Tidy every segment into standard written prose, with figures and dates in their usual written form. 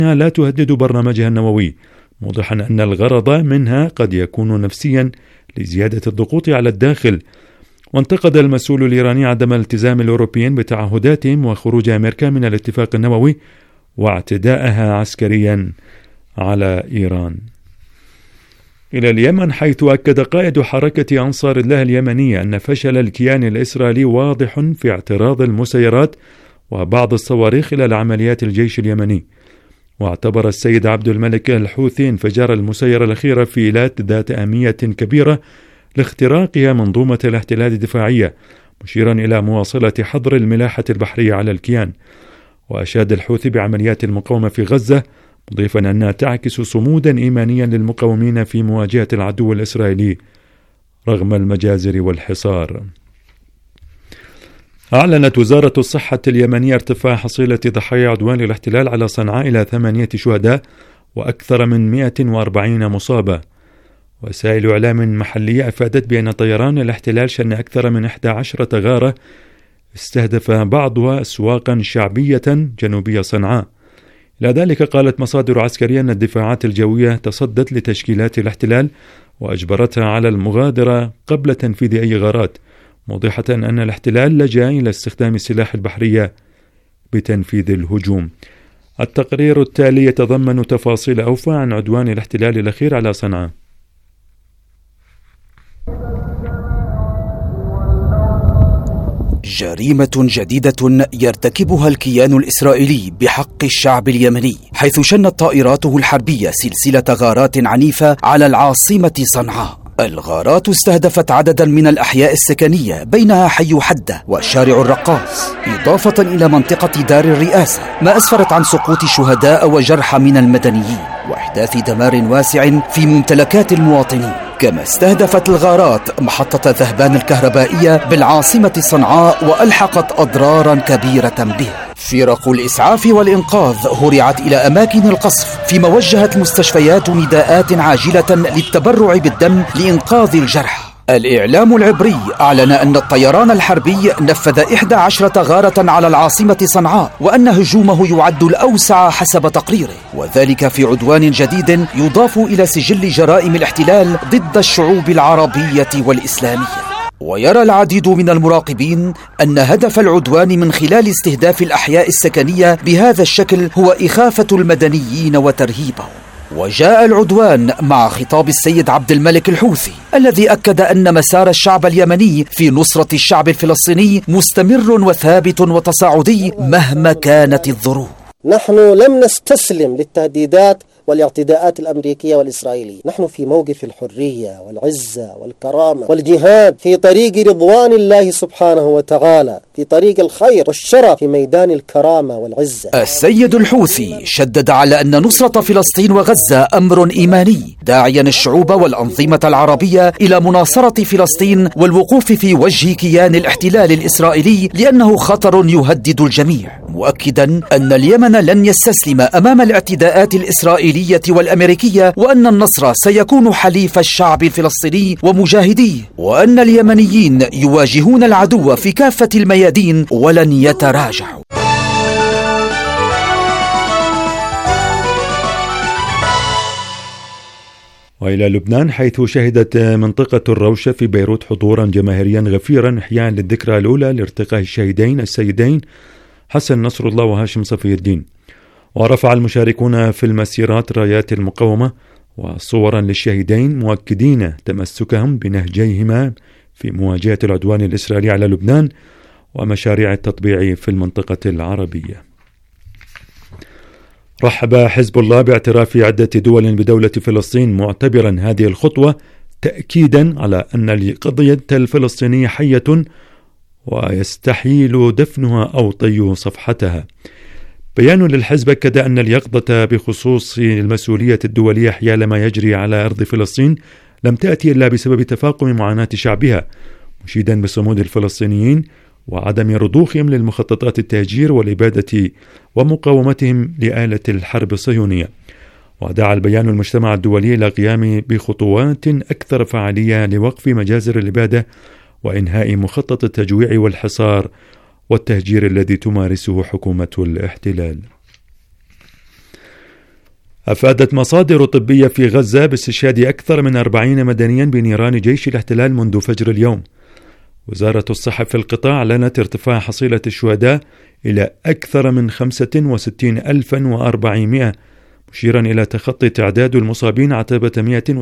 لا تهدد برنامجها النووي، موضحا أن الغرض منها قد يكون نفسيا لزيادة الضغوط على الداخل. وانتقد المسؤول الإيراني عدم التزام الأوروبيين بتعهداتهم وخروج أمريكا من الاتفاق النووي واعتداءها عسكريا على إيران. إلى اليمن، حيث أكد قائد حركة أنصار الله اليمنية أن فشل الكيان الإسرائيلي واضح في اعتراض المسيرات وبعض الصواريخ خلال عمليات الجيش اليمني. واعتبر السيد عبد الملك الحوثي انفجار المسيرة الأخيرة في إيلات ذات أهمية كبيرة لاختراقها منظومة الاحتلال الدفاعية، مشيرا إلى مواصلة حظر الملاحة البحرية على الكيان. وأشاد الحوثي بعمليات المقاومة في غزة، مضيفا أنها تعكس صمودا إيمانيا للمقاومين في مواجهة العدو الإسرائيلي رغم المجازر والحصار. أعلنت وزارة الصحة اليمنية ارتفاع حصيلة ضحايا عدوان الاحتلال على صنعاء إلى 8 شهداء وأكثر من 140 مصابة. وسائل إعلام محلية أفادت بأن طيران الاحتلال شن أكثر من 11 غارة استهدف بعضها أسواقا شعبية جنوبية صنعاء. إلى ذلك قالت مصادر عسكرية أن الدفاعات الجوية تصدت لتشكيلات الاحتلال وأجبرتها على المغادرة قبل تنفيذ أي غارات، موضحة أن الاحتلال لجأ إلى استخدام السلاح البحرية بتنفيذ الهجوم. التقرير التالي يتضمن تفاصيل أوفى عن عدوان الاحتلال الأخير على صنعاء. جريمة جديدة يرتكبها الكيان الإسرائيلي بحق الشعب اليمني، حيث شنت طائراته الحربية سلسلة غارات عنيفة على العاصمة صنعاء. الغارات استهدفت عددا من الأحياء السكنية، بينها حي حدة وشارع الرقاص، إضافة إلى منطقة دار الرئاسة، ما أسفرت عن سقوط شهداء وجرحى من المدنيين وإحداث دمار واسع في ممتلكات المواطنين. كما استهدفت الغارات محطة ذهبان الكهربائية بالعاصمة صنعاء وألحقت أضرارا كبيرة بها. فرق الإسعاف والإنقاذ هرعت إلى أماكن القصف، فيما وجهت المستشفيات نداءات عاجلة للتبرع بالدم لإنقاذ الجرحى. الإعلام العبري أعلن أن الطيران الحربي نفذ 11 غارة على العاصمة صنعاء، وأن هجومه يعد الأوسع حسب تقريره، وذلك في عدوان جديد يضاف إلى سجل جرائم الاحتلال ضد الشعوب العربية والإسلامية. ويرى العديد من المراقبين أن هدف العدوان من خلال استهداف الأحياء السكنية بهذا الشكل هو إخافة المدنيين وترهيبهم. وجاء العدوان مع خطاب السيد عبد الملك الحوثي الذي أكد أن مسار الشعب اليمني في نصرة الشعب الفلسطيني مستمر وثابت وتصاعدي مهما كانت الظروف. نحن لم نستسلم للتهديدات والاعتداءات الأمريكية والإسرائيلية. نحن في موقف الحرية والعزة والكرامة والجهاد في طريق رضوان الله سبحانه وتعالى، في طريق الخير والشرف، في ميدان الكرامة والعزة. السيد الحوثي شدد على أن نصرة فلسطين وغزة أمر إيماني، داعيا الشعوب والأنظمة العربية إلى مناصرة فلسطين والوقوف في وجه كيان الاحتلال الإسرائيلي لأنه خطر يهدد الجميع، مؤكدا أن اليمن لن يستسلم أمام الاعتداءات الإسرائيلية والأمريكية، وأن النصر سيكون حليف الشعب الفلسطيني ومجاهديه، وأن اليمنيين يواجهون العدو في كافة الميادين ولن يتراجعوا. وإلى لبنان، حيث شهدت منطقة الروشة في بيروت حضورا جماهيريا غفيرا إحياء للذكرى الأولى لارتقاء الشهيدين السيدين حسن نصر الله وهاشم صفي الدين. ورفع المشاركون في المسيرات رايات المقاومة وصورا للشهيدين، مؤكدين تمسكهم بنهجيهما في مواجهة العدوان الإسرائيلي على لبنان ومشاريع التطبيع في المنطقة العربية. رحب حزب الله باعتراف عدة دول بدولة فلسطين، معتبرا هذه الخطوة تأكيدا على أن القضية الفلسطينية حية ويستحيل دفنها أو طي صفحتها. بيان للحزب أكد أن اليقظة بخصوص المسؤولية الدولية حيال ما يجري على أرض فلسطين لم تأتي إلا بسبب تفاقم معاناة شعبها، مشيدا بصمود الفلسطينيين وعدم رضوخهم للمخططات التهجير والإبادة ومقاومتهم لآلة الحرب الصهيونية. ودعا البيان المجتمع الدولي إلى القيام بخطوات أكثر فعالية لوقف مجازر الإبادة وإنهاء مخطط التجويع والحصار والتهجير الذي تمارسه حكومة الاحتلال. أفادت مصادر طبية في غزة باستشهاد أكثر من 40 مدنيا بنيران جيش الاحتلال منذ فجر اليوم. وزارة الصحة في القطاع أعلنت ارتفاع حصيلة الشهداء إلى أكثر من 65,400، مشيرا إلى تخطي تعداد المصابين عتبة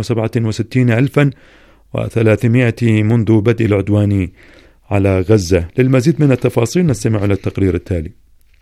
167,300 منذ بدء العدوان على غزة. للمزيد من التفاصيل نستمع إلى التقرير التالي.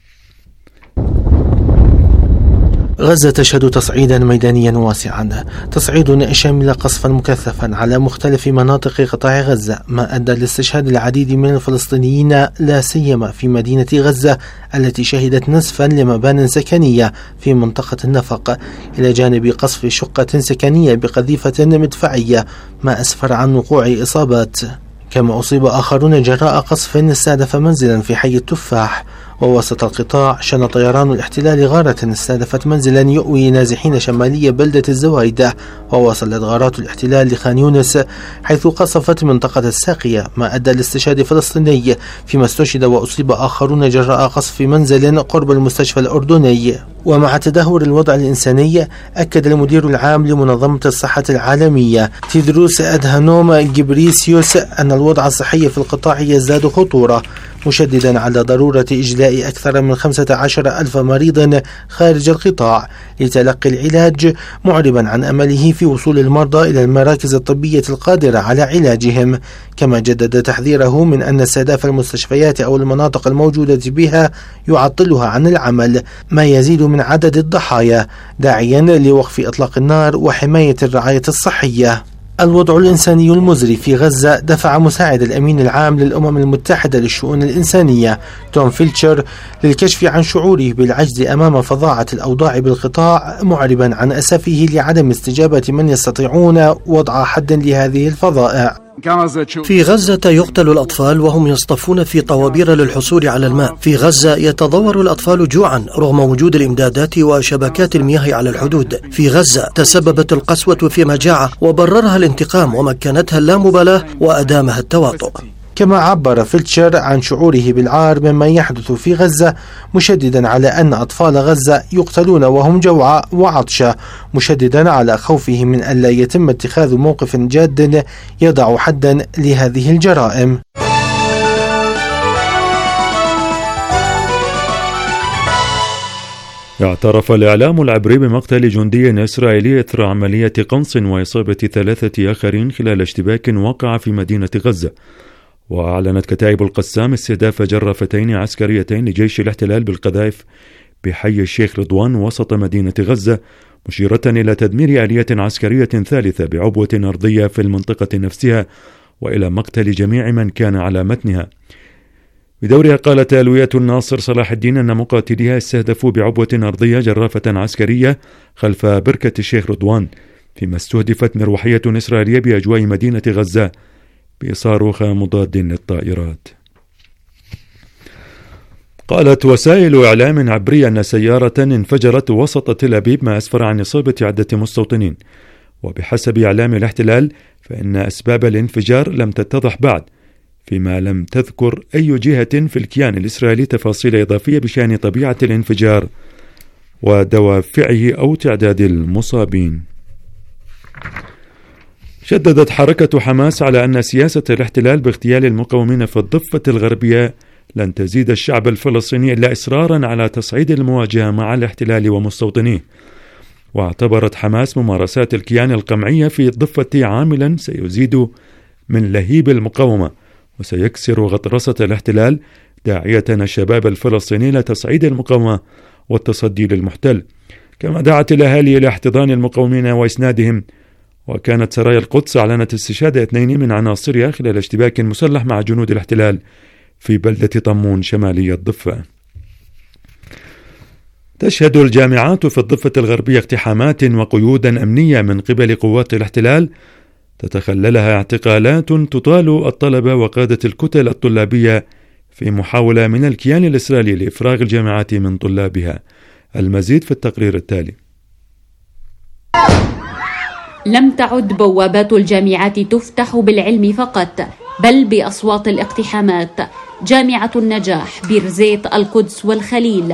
غزة تشهد تصعيدا ميدانيا واسعا، تصعيد شامل قصفا مكثفا على مختلف مناطق قطاع غزة، ما أدى لاستشهاد العديد من الفلسطينيين لا سيما في مدينة غزة التي شهدت نسفا لمبان سكنية في منطقة النفق، إلى جانب قصف شقة سكنية بقذيفة مدفعية، ما أسفر عن وقوع إصابات. كما أصيب آخرون جراء قصف استهدف منزلا في حي التفاح. ووسط القطاع شن طيران الاحتلال غارة استهدفت منزلا يؤوي نازحين شمالية بلدة الزوايدة. ووصلت غارات الاحتلال لخان يونس حيث قصفت منطقة الساقية، ما أدى لاستشهاد فلسطيني، فيما استشهد وأصيب آخرون جراء قصف منزل قرب المستشفى الأردني. ومع تدهور الوضع الإنساني، أكد المدير العام لمنظمة الصحة العالمية تيدروس أدهانوم جبريسيوس أن الوضع الصحي في القطاع يزداد خطورة، مشددا على ضرورة إجلاء أكثر من 15,000 مريض خارج القطاع لتلقي العلاج، معربا عن أمله في وصول المرضى إلى المراكز الطبية القادرة على علاجهم. كما جدد تحذيره من أن استهداف المستشفيات أو المناطق الموجودة بها يعطلها عن العمل، ما يزيد من عدد الضحايا، داعيا لوقف إطلاق النار وحماية الرعاية الصحية. الوضع الإنساني المزري في غزة دفع مساعد الأمين العام للأمم المتحدة للشؤون الإنسانية توم فيلتشر للكشف عن شعوره بالعجز أمام فظاعة الأوضاع بالقطاع، معربا عن أسفه لعدم استجابة من يستطيعون وضع حد لهذه الفظائع. في غزة يقتل الأطفال وهم يصطفون في طوابير للحصول على الماء. في غزة يتضور الأطفال جوعا رغم وجود الإمدادات وشبكات المياه على الحدود. في غزة تسببت القسوة في مجاعة وبررها الانتقام ومكنتها اللامبالاة وأدامها التواطؤ. كما عبر فيلتشر عن شعوره بالعار مما يحدث في غزة، مشددا على أن أطفال غزة يقتلون وهم جوعى وعطشى، مشددا على خوفه من ألا يتم اتخاذ موقف جاد يضع حدا لهذه الجرائم. اعترف الإعلام العبري بمقتل جندي إسرائيلي إثر عملية قنص وإصابة 3 آخرين خلال اشتباك وقع في مدينة غزة. وأعلنت كتائب القسام استهداف جرافتين عسكريتين لجيش الاحتلال بالقذائف بحي الشيخ رضوان وسط مدينة غزة، مشيرة إلى تدمير آلية عسكرية ثالثة بعبوة أرضية في المنطقة نفسها، وإلى مقتل جميع من كان على متنها. بدورها قالت آلوية الناصر صلاح الدين أن مقاتليها استهدفوا بعبوة أرضية جرافة عسكرية خلف بركة الشيخ رضوان، فيما استهدفت مروحية إسرائيلية بأجواء مدينة غزة بصاروخ مضاد للطائرات. قالت وسائل إعلام عبرية أن سيارة انفجرت وسط تل أبيب، ما أسفر عن إصابة عدة مستوطنين. وبحسب إعلام الاحتلال فإن أسباب الانفجار لم تتضح بعد، فيما لم تذكر أي جهة في الكيان الإسرائيلي تفاصيل إضافية بشأن طبيعة الانفجار ودوافعه أو تعداد المصابين. شددت حركة حماس على أن سياسة الاحتلال باغتيال المقاومين في الضفة الغربية لن تزيد الشعب الفلسطيني إلا إصرارا على تصعيد المواجهة مع الاحتلال ومستوطنيه. واعتبرت حماس ممارسات الكيان القمعية في الضفة عاملا سيزيد من لهيب المقاومة وسيكسر غطرسة الاحتلال، داعية الشباب الفلسطيني لتصعيد المقاومة والتصدي للمحتل. كما دعت الأهالي إلى احتضان المقاومين وإسنادهم. وكانت سرايا القدس أعلنت استشهاد 2 من عناصرها خلال اشتباك مسلح مع جنود الاحتلال في بلدة طمون شمالي الضفة. تشهد الجامعات في الضفة الغربية اقتحامات وقيودا أمنية من قبل قوات الاحتلال تتخللها اعتقالات تطال الطلبة وقادة الكتل الطلابية في محاولة من الكيان الإسرائيلي لإفراغ الجامعات من طلابها. المزيد في التقرير التالي. لم تعد بوابات الجامعات تفتح بالعلم فقط، بل بأصوات الاقتحامات. جامعة النجاح، بير زيت، القدس والخليل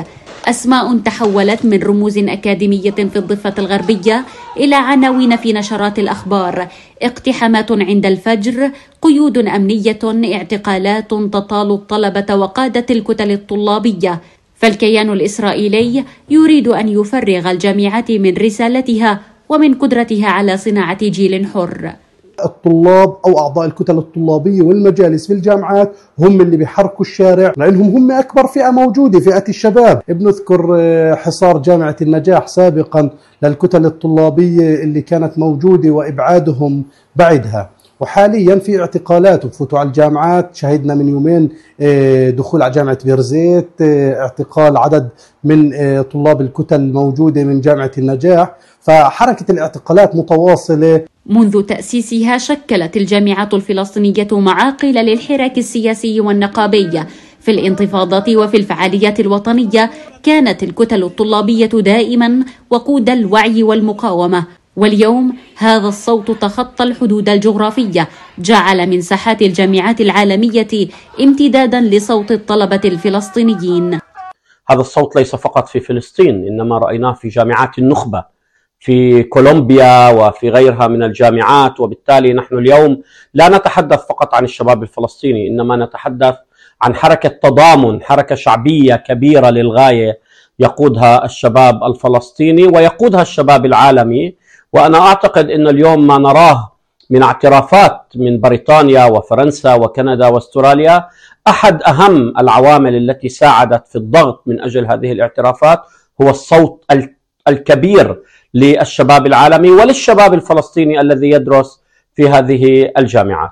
أسماء تحولت من رموز أكاديمية في الضفة الغربية إلى عناوين في نشرات الأخبار: اقتحامات عند الفجر، قيود أمنية، اعتقالات تطال الطلبة وقادة الكتل الطلابية. فالكيان الإسرائيلي يريد أن يفرغ الجامعات من رسالتها ومن قدرتها على صناعة جيل حر. الطلاب أو أعضاء الكتل الطلابية والمجالس في الجامعات هم اللي بيحركوا الشارع، لأنهم هم أكبر فئة موجودة، فئة الشباب. بنذكر حصار جامعة النجاح سابقا للكتل الطلابية اللي كانت موجودة وإبعادهم بعدها، وحاليا في اعتقالات وفوتوا على الجامعات. شهدنا من يومين دخول على جامعة بيرزيت، اعتقال عدد من طلاب الكتل الموجودة من جامعة النجاح. فحركة الاعتقالات متواصلة. منذ تأسيسها شكلت الجامعات الفلسطينية معاقل للحراك السياسي والنقابي. في الانتفاضات وفي الفعاليات الوطنية كانت الكتل الطلابية دائما وقود الوعي والمقاومة، واليوم هذا الصوت تخطى الحدود الجغرافية، جعل من ساحات الجامعات العالمية امتدادا لصوت الطلبة الفلسطينيين. هذا الصوت ليس فقط في فلسطين، إنما رأيناه في جامعات النخبة في كولومبيا وفي غيرها من الجامعات. وبالتالي نحن اليوم لا نتحدث فقط عن الشباب الفلسطيني، إنما نتحدث عن حركة تضامن، حركة شعبية كبيرة للغاية يقودها الشباب الفلسطيني ويقودها الشباب العالمي. وأنا أعتقد أن اليوم ما نراه من اعترافات من بريطانيا وفرنسا وكندا واستراليا، أحد أهم العوامل التي ساعدت في الضغط من أجل هذه الاعترافات هو الصوت الكبير للشباب العالمي وللشباب الفلسطيني الذي يدرس في هذه الجامعات.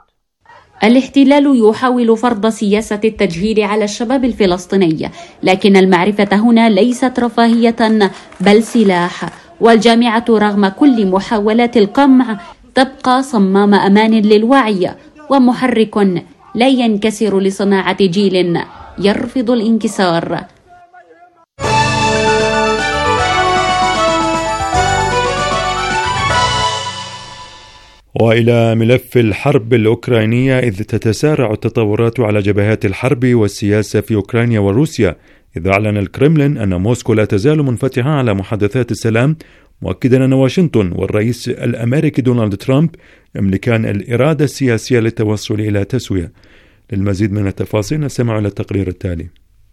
الاحتلال يحاول فرض سياسة التجهيل على الشباب الفلسطيني، لكن المعرفة هنا ليست رفاهية بل سلاح، والجامعة رغم كل محاولات القمع تبقى صمام أمان للوعي ومحرك لا ينكسر لصناعة جيل يرفض الانكسار. وإلى ملف الحرب الأوكرانية، إذ تتسارع التطورات على جبهات الحرب والسياسة في أوكرانيا وروسيا، إذ أعلن الكرملين أن موسكو لا تزال منفتحة على محادثات السلام، مؤكدا أن واشنطن والرئيس الأمريكي دونالد ترامب يملكان الإرادة السياسية للتوصل إلى تسوية. للمزيد من التفاصيل نستمع إلى التقرير التالي.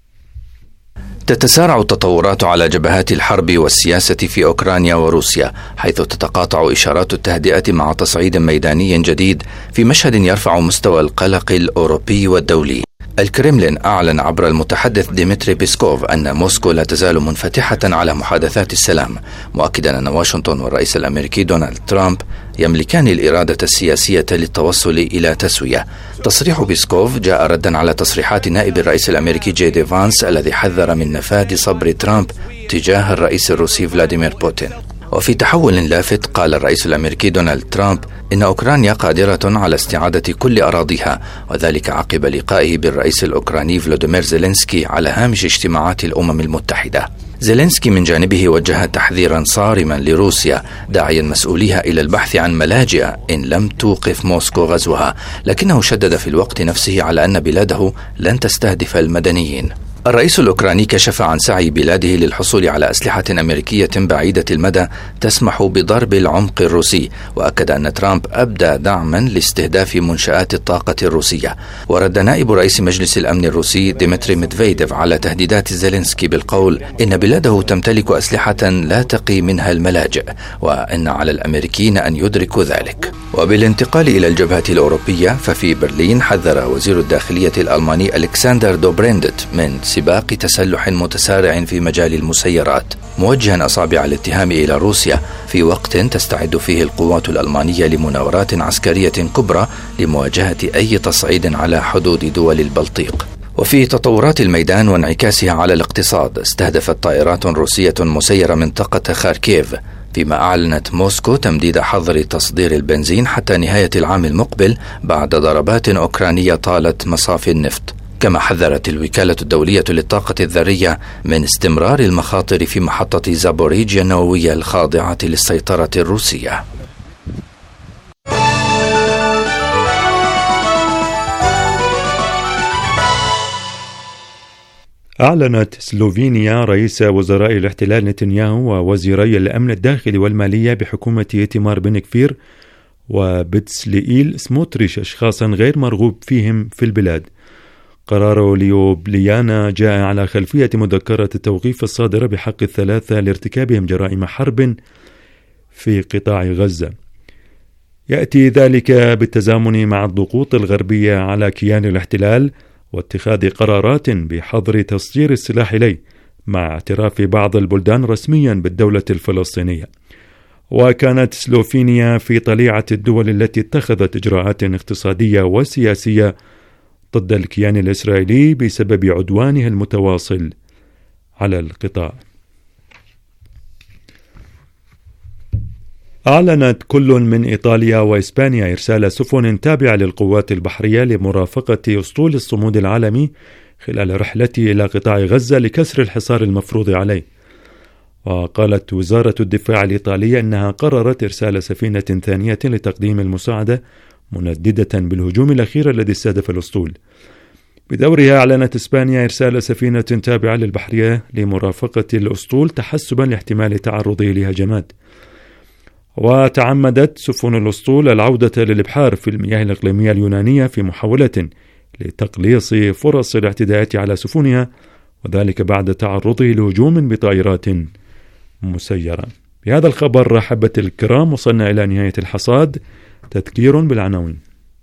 تتسارع التطورات على جبهات الحرب والسياسة في أوكرانيا وروسيا، حيث تتقاطع إشارات التهدئة مع تصعيد ميداني جديد في مشهد يرفع مستوى القلق الأوروبي والدولي. الكرملين أعلن عبر المتحدث ديمتري بيسكوف أن موسكو لا تزال منفتحة على محادثات السلام، مؤكدا أن واشنطن والرئيس الأمريكي دونالد ترامب يملكان الإرادة السياسية للتوصل إلى تسوية. تصريح بيسكوف جاء ردا على تصريحات نائب الرئيس الأمريكي جي دي فانس الذي حذر من نفاذ صبر ترامب تجاه الرئيس الروسي فلاديمير بوتين. وفي تحول لافت قال الرئيس الأمريكي دونالد ترامب إن أوكرانيا قادرة على استعادة كل أراضيها، وذلك عقب لقائه بالرئيس الأوكراني فلوديمير زيلينسكي على هامش اجتماعات الأمم المتحدة. زيلينسكي من جانبه وجه تحذيرا صارما لروسيا، داعيا مسؤوليها إلى البحث عن ملاجئ إن لم توقف موسكو غزوها، لكنه شدد في الوقت نفسه على أن بلاده لن تستهدف المدنيين. الرئيس الأوكراني كشف عن سعي بلاده للحصول على أسلحة أمريكية بعيدة المدى تسمح بضرب العمق الروسي، وأكد أن ترامب أبدى دعما لاستهداف منشآت الطاقة الروسية. ورد نائب رئيس مجلس الأمن الروسي ديمتري ميدفيديف على تهديدات زيلينسكي بالقول إن بلاده تمتلك أسلحة لا تقي منها الملاجئ، وإن على الأمريكيين أن يدركوا ذلك. وبالانتقال إلى الجبهة الأوروبية، ففي برلين حذر وزير الداخلية الألماني ألكسندر دوبريندت من سباق تسلح متسارع في مجال المسيرات، موجها أصابع الاتهام إلى روسيا في وقت تستعد فيه القوات الألمانية لمناورات عسكرية كبرى لمواجهة أي تصعيد على حدود دول البلطيق. وفي تطورات الميدان وانعكاسها على الاقتصاد، استهدفت طائرات روسية مسيرة منطقة خاركيف، فيما أعلنت موسكو تمديد حظر تصدير البنزين حتى نهاية العام المقبل بعد ضربات أوكرانية طالت مصافي النفط. كما حذرت الوكالة الدولية للطاقة الذرية من استمرار المخاطر في محطة زابوريجيا النووية الخاضعة للسيطرة الروسية. أعلنت سلوفينيا رئيس وزراء الاحتلال نتنياهو ووزيري الأمن الداخلي والمالية بحكومة إيتمار بن كفير وبتسلئيل سموتريش أشخاصا غير مرغوب فيهم في البلاد. قرار ليوبليانا جاء على خلفية مذكرة التوقيف الصادرة بحق الثلاثة لارتكابهم جرائم حرب في قطاع غزة. يأتي ذلك بالتزامن مع الضغوط الغربية على كيان الاحتلال واتخاذ قرارات بحظر تصدير السلاح إليه مع اعتراف بعض البلدان رسميا بالدولة الفلسطينية. وكانت سلوفينيا في طليعة الدول التي اتخذت إجراءات اقتصادية وسياسية ضد الكيان الإسرائيلي بسبب عدوانه المتواصل على القطاع. أعلنت كل من إيطاليا وإسبانيا إرسال سفن تابعة للقوات البحرية لمرافقة أسطول الصمود العالمي خلال رحلته إلى قطاع غزة لكسر الحصار المفروض عليه. وقالت وزارة الدفاع الإيطالية أنها قررت إرسال سفينة ثانية لتقديم المساعدة منددة بالهجوم الأخير الذي استهدف الأسطول. بدورها أعلنت إسبانيا إرسال سفينة تابعة للبحرية لمرافقة الأسطول تحسبا لاحتمال تعرضه لهجمات. وتعمدت سفن الأسطول العودة للإبحار في المياه الإقليمية اليونانية في محاولة لتقليص فرص الاعتداءات على سفنها، وذلك بعد تعرضه لهجوم بطائرات مسيرة. بهذا الخبر أحبة الكرام وصلنا إلى نهاية الحصاد. تذكير بالعناوين.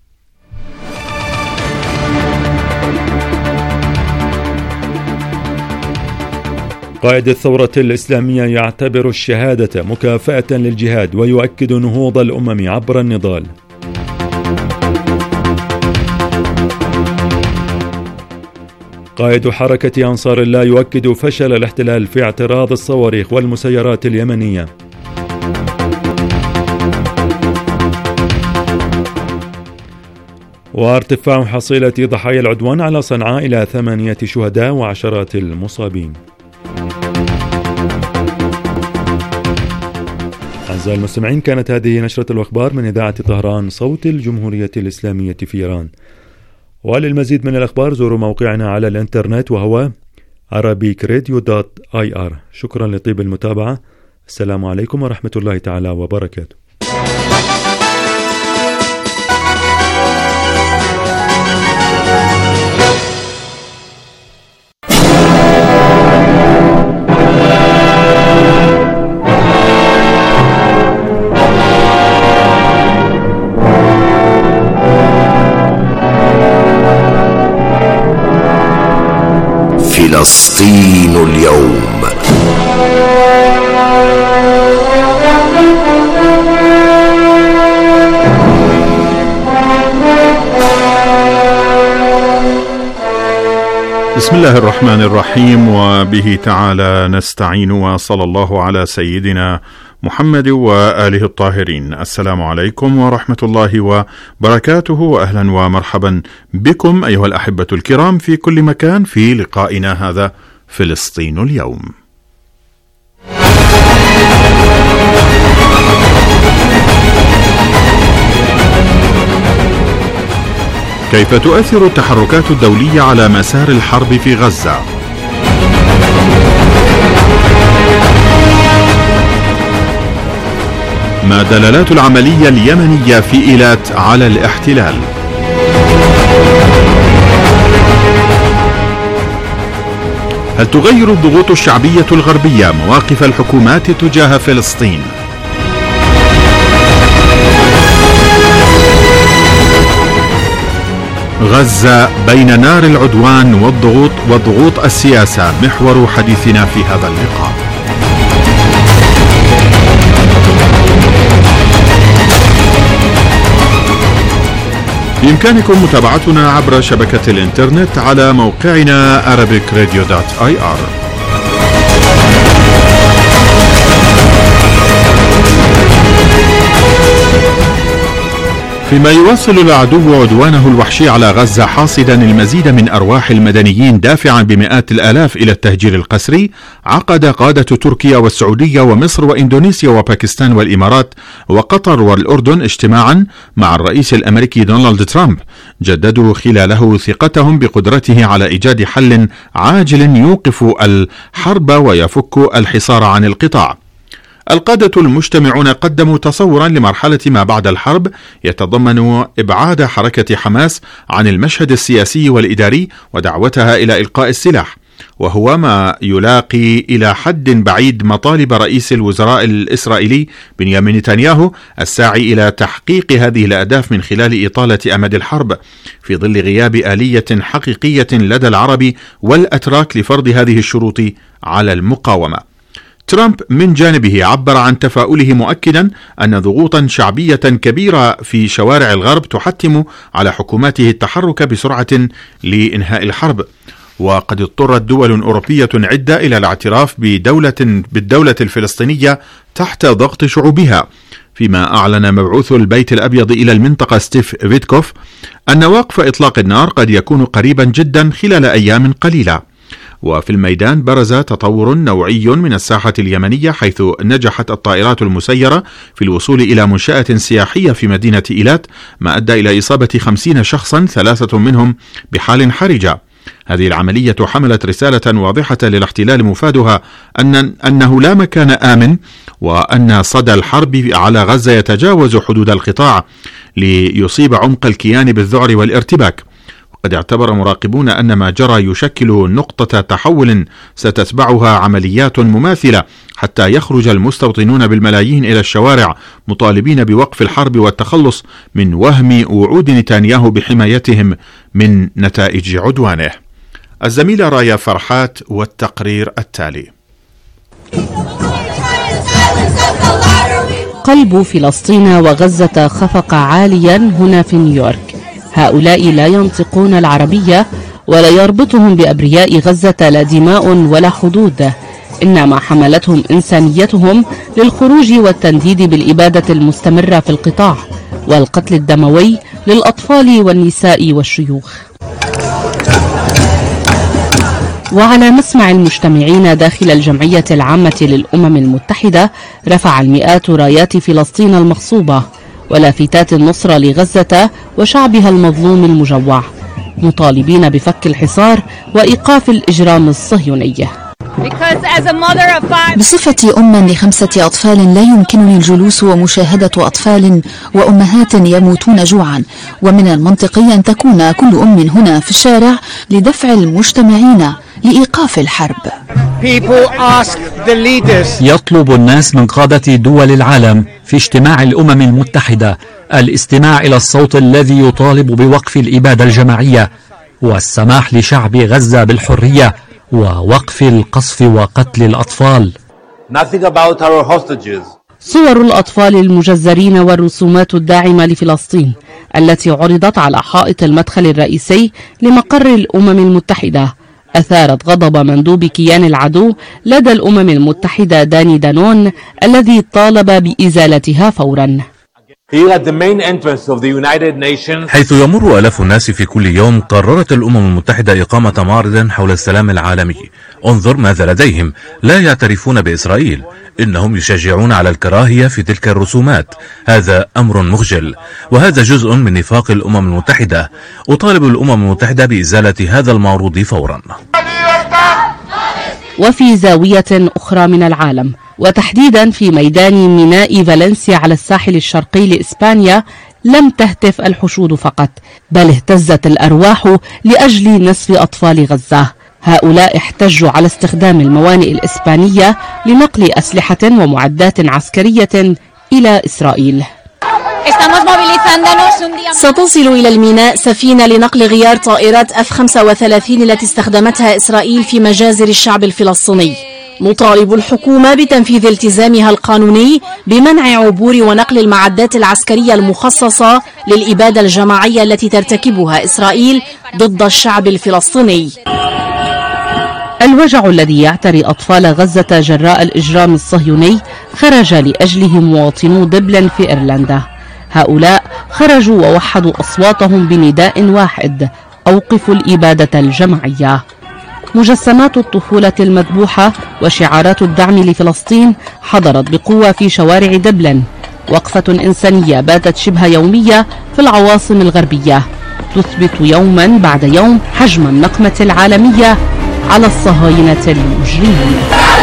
قائد الثورة الإسلامية يعتبر الشهادة مكافأة للجهاد ويؤكد نهوض الأمم عبر النضال. قائد حركة أنصار الله يؤكد فشل الاحتلال في اعتراض الصواريخ والمسيرات اليمنية. وارتفاع حصيلة ضحايا العدوان على صنعاء إلى 8 شهداء وعشرات المصابين. أعزائي المستمعين، كانت هذه نشرة الأخبار من إذاعة طهران صوت الجمهورية الإسلامية في إيران. وللمزيد من الأخبار زوروا موقعنا على الإنترنت وهو arabikradio.ir. شكرا لطيب المتابعة. السلام عليكم ورحمة الله تعالى وبركاته. فلسطين اليوم. بسم الله الرحمن الرحيم، وبه تعالى نستعين، وصلى الله على سيدنا محمد وآله الطاهرين. السلام عليكم ورحمة الله وبركاته، وأهلا ومرحبا بكم أيها الأحبة الكرام في كل مكان في لقائنا هذا فلسطين اليوم. كيف تؤثر التحركات الدولية على مسار الحرب في غزة؟ ما دلالات العملية اليمنية في إيلات على الاحتلال؟ هل تغير الضغوط الشعبية الغربية مواقف الحكومات تجاه فلسطين؟ غزة بين نار العدوان وضغوط السياسة محور حديثنا في هذا اللقاء. بإمكانكم متابعتنا عبر شبكة الإنترنت على موقعنا arabikradio.ir. في فيما يواصل العدو عدوانه الوحشي على غزة حاصدا المزيد من أرواح المدنيين دافعا بمئات الآلاف إلى التهجير القسري، عقد قادة تركيا والسعودية ومصر وإندونيسيا وباكستان والإمارات وقطر والأردن اجتماعا مع الرئيس الأمريكي دونالد ترامب، جددوا خلاله ثقتهم بقدرته على إيجاد حل عاجل يوقف الحرب ويفك الحصار عن القطاع. القادة المجتمعون قدموا تصورا لمرحلة ما بعد الحرب يتضمن إبعاد حركة حماس عن المشهد السياسي والإداري ودعوتها إلى إلقاء السلاح، وهو ما يلاقي إلى حد بعيد مطالب رئيس الوزراء الإسرائيلي بنيامين نتنياهو الساعي إلى تحقيق هذه الأهداف من خلال إطالة أمد الحرب في ظل غياب آلية حقيقية لدى العرب والأتراك لفرض هذه الشروط على المقاومة. ترامب من جانبه عبر عن تفاؤله مؤكدا أن ضغوطا شعبية كبيرة في شوارع الغرب تحتم على حكوماته التحرك بسرعة لإنهاء الحرب، وقد اضطرت دول أوروبية عدة إلى الاعتراف بالدولة الفلسطينية تحت ضغط شعوبها، فيما أعلن مبعوث البيت الأبيض إلى المنطقة ستيف فيتكوف أن وقف إطلاق النار قد يكون قريبا جدا خلال أيام قليلة. وفي الميدان برز تطور نوعي من الساحة اليمنية، حيث نجحت الطائرات المسيرة في الوصول إلى منشأة سياحية في مدينة إيلات، ما أدى إلى إصابة 50 شخصا 3 منهم بحال حرجة. هذه العملية حملت رسالة واضحة للاحتلال مفادها أنه لا مكان آمن، وأن صدى الحرب على غزة يتجاوز حدود القطاع ليصيب عمق الكيان بالذعر والارتباك. قد اعتبر مراقبون أن ما جرى يشكل نقطة تحول ستتبعها عمليات مماثلة حتى يخرج المستوطنون بالملايين إلى الشوارع مطالبين بوقف الحرب والتخلص من وهم وعود نتنياهو بحمايتهم من نتائج عدوانه. الزميلة رايا فرحات والتقرير التالي. قلب فلسطين وغزة خفق عاليا هنا في نيويورك. هؤلاء لا ينطقون العربية ولا يربطهم بأبرياء غزة لا دماء ولا حدود، إنما حملتهم إنسانيتهم للخروج والتنديد بالإبادة المستمرة في القطاع والقتل الدموي للأطفال والنساء والشيوخ. وعلى مسمع المجتمعين داخل الجمعية العامة للأمم المتحدة رفع المئات رايات فلسطين المغصوبة ولافتات النصرة لغزة وشعبها المظلوم المجوع، مطالبين بفك الحصار وإيقاف الإجرام الصهيوني. بصفتي أما ل5 أطفال لا يمكنني الجلوس ومشاهدة أطفال وأمهات يموتون جوعا، ومن المنطقي أن تكون كل أم هنا في الشارع لدفع المجتمعين لإيقاف الحرب. يطلب الناس من قادة دول العالم في اجتماع الأمم المتحدة الاستماع إلى الصوت الذي يطالب بوقف الإبادة الجماعية والسماح لشعب غزة بالحرية ووقف القصف وقتل الأطفال. صور الأطفال المجزرين والرسومات الداعمة لفلسطين التي عرضت على حائط المدخل الرئيسي لمقر الأمم المتحدة أثارت غضب مندوب كيان العدو لدى الأمم المتحدة داني دانون الذي طالب بإزالتها فورا. حيث يمر آلاف الناس في كل يوم، قررت الأمم المتحدة إقامة معرض حول السلام العالمي. انظر ماذا لديهم، لا يعترفون بإسرائيل، إنهم يشجعون على الكراهية في تلك الرسومات. هذا أمر مخجل، وهذا جزء من نفاق الأمم المتحدة. أطالب الأمم المتحدة بإزالة هذا المعروض فورا. وفي زاوية أخرى من العالم، وتحديدا في ميدان ميناء فالنسيا على الساحل الشرقي لإسبانيا، لم تهتف الحشود فقط، بل اهتزت الأرواح لأجل نصف أطفال غزة. هؤلاء احتجوا على استخدام الموانئ الإسبانية لنقل أسلحة ومعدات عسكرية إلى إسرائيل. ستصل إلى الميناء سفينة لنقل غيار طائرات F-35 التي استخدمتها إسرائيل في مجازر الشعب الفلسطيني. نطالب الحكومة بتنفيذ التزامها القانوني بمنع عبور ونقل المعدات العسكرية المخصصة للإبادة الجماعية التي ترتكبها إسرائيل ضد الشعب الفلسطيني. الوجع الذي يعتري أطفال غزة جراء الإجرام الصهيوني خرج لأجله مواطنو دبلن في إيرلندا. هؤلاء خرجوا ووحدوا أصواتهم بنداء واحد: أوقفوا الإبادة الجماعية. مجسمات الطفولة المذبوحة وشعارات الدعم لفلسطين حضرت بقوة في شوارع دبلن. وقفة إنسانية باتت شبه يومية في العواصم الغربية، تثبت يوما بعد يوم حجم النقمة العالمية على الصهاينة المجرمين.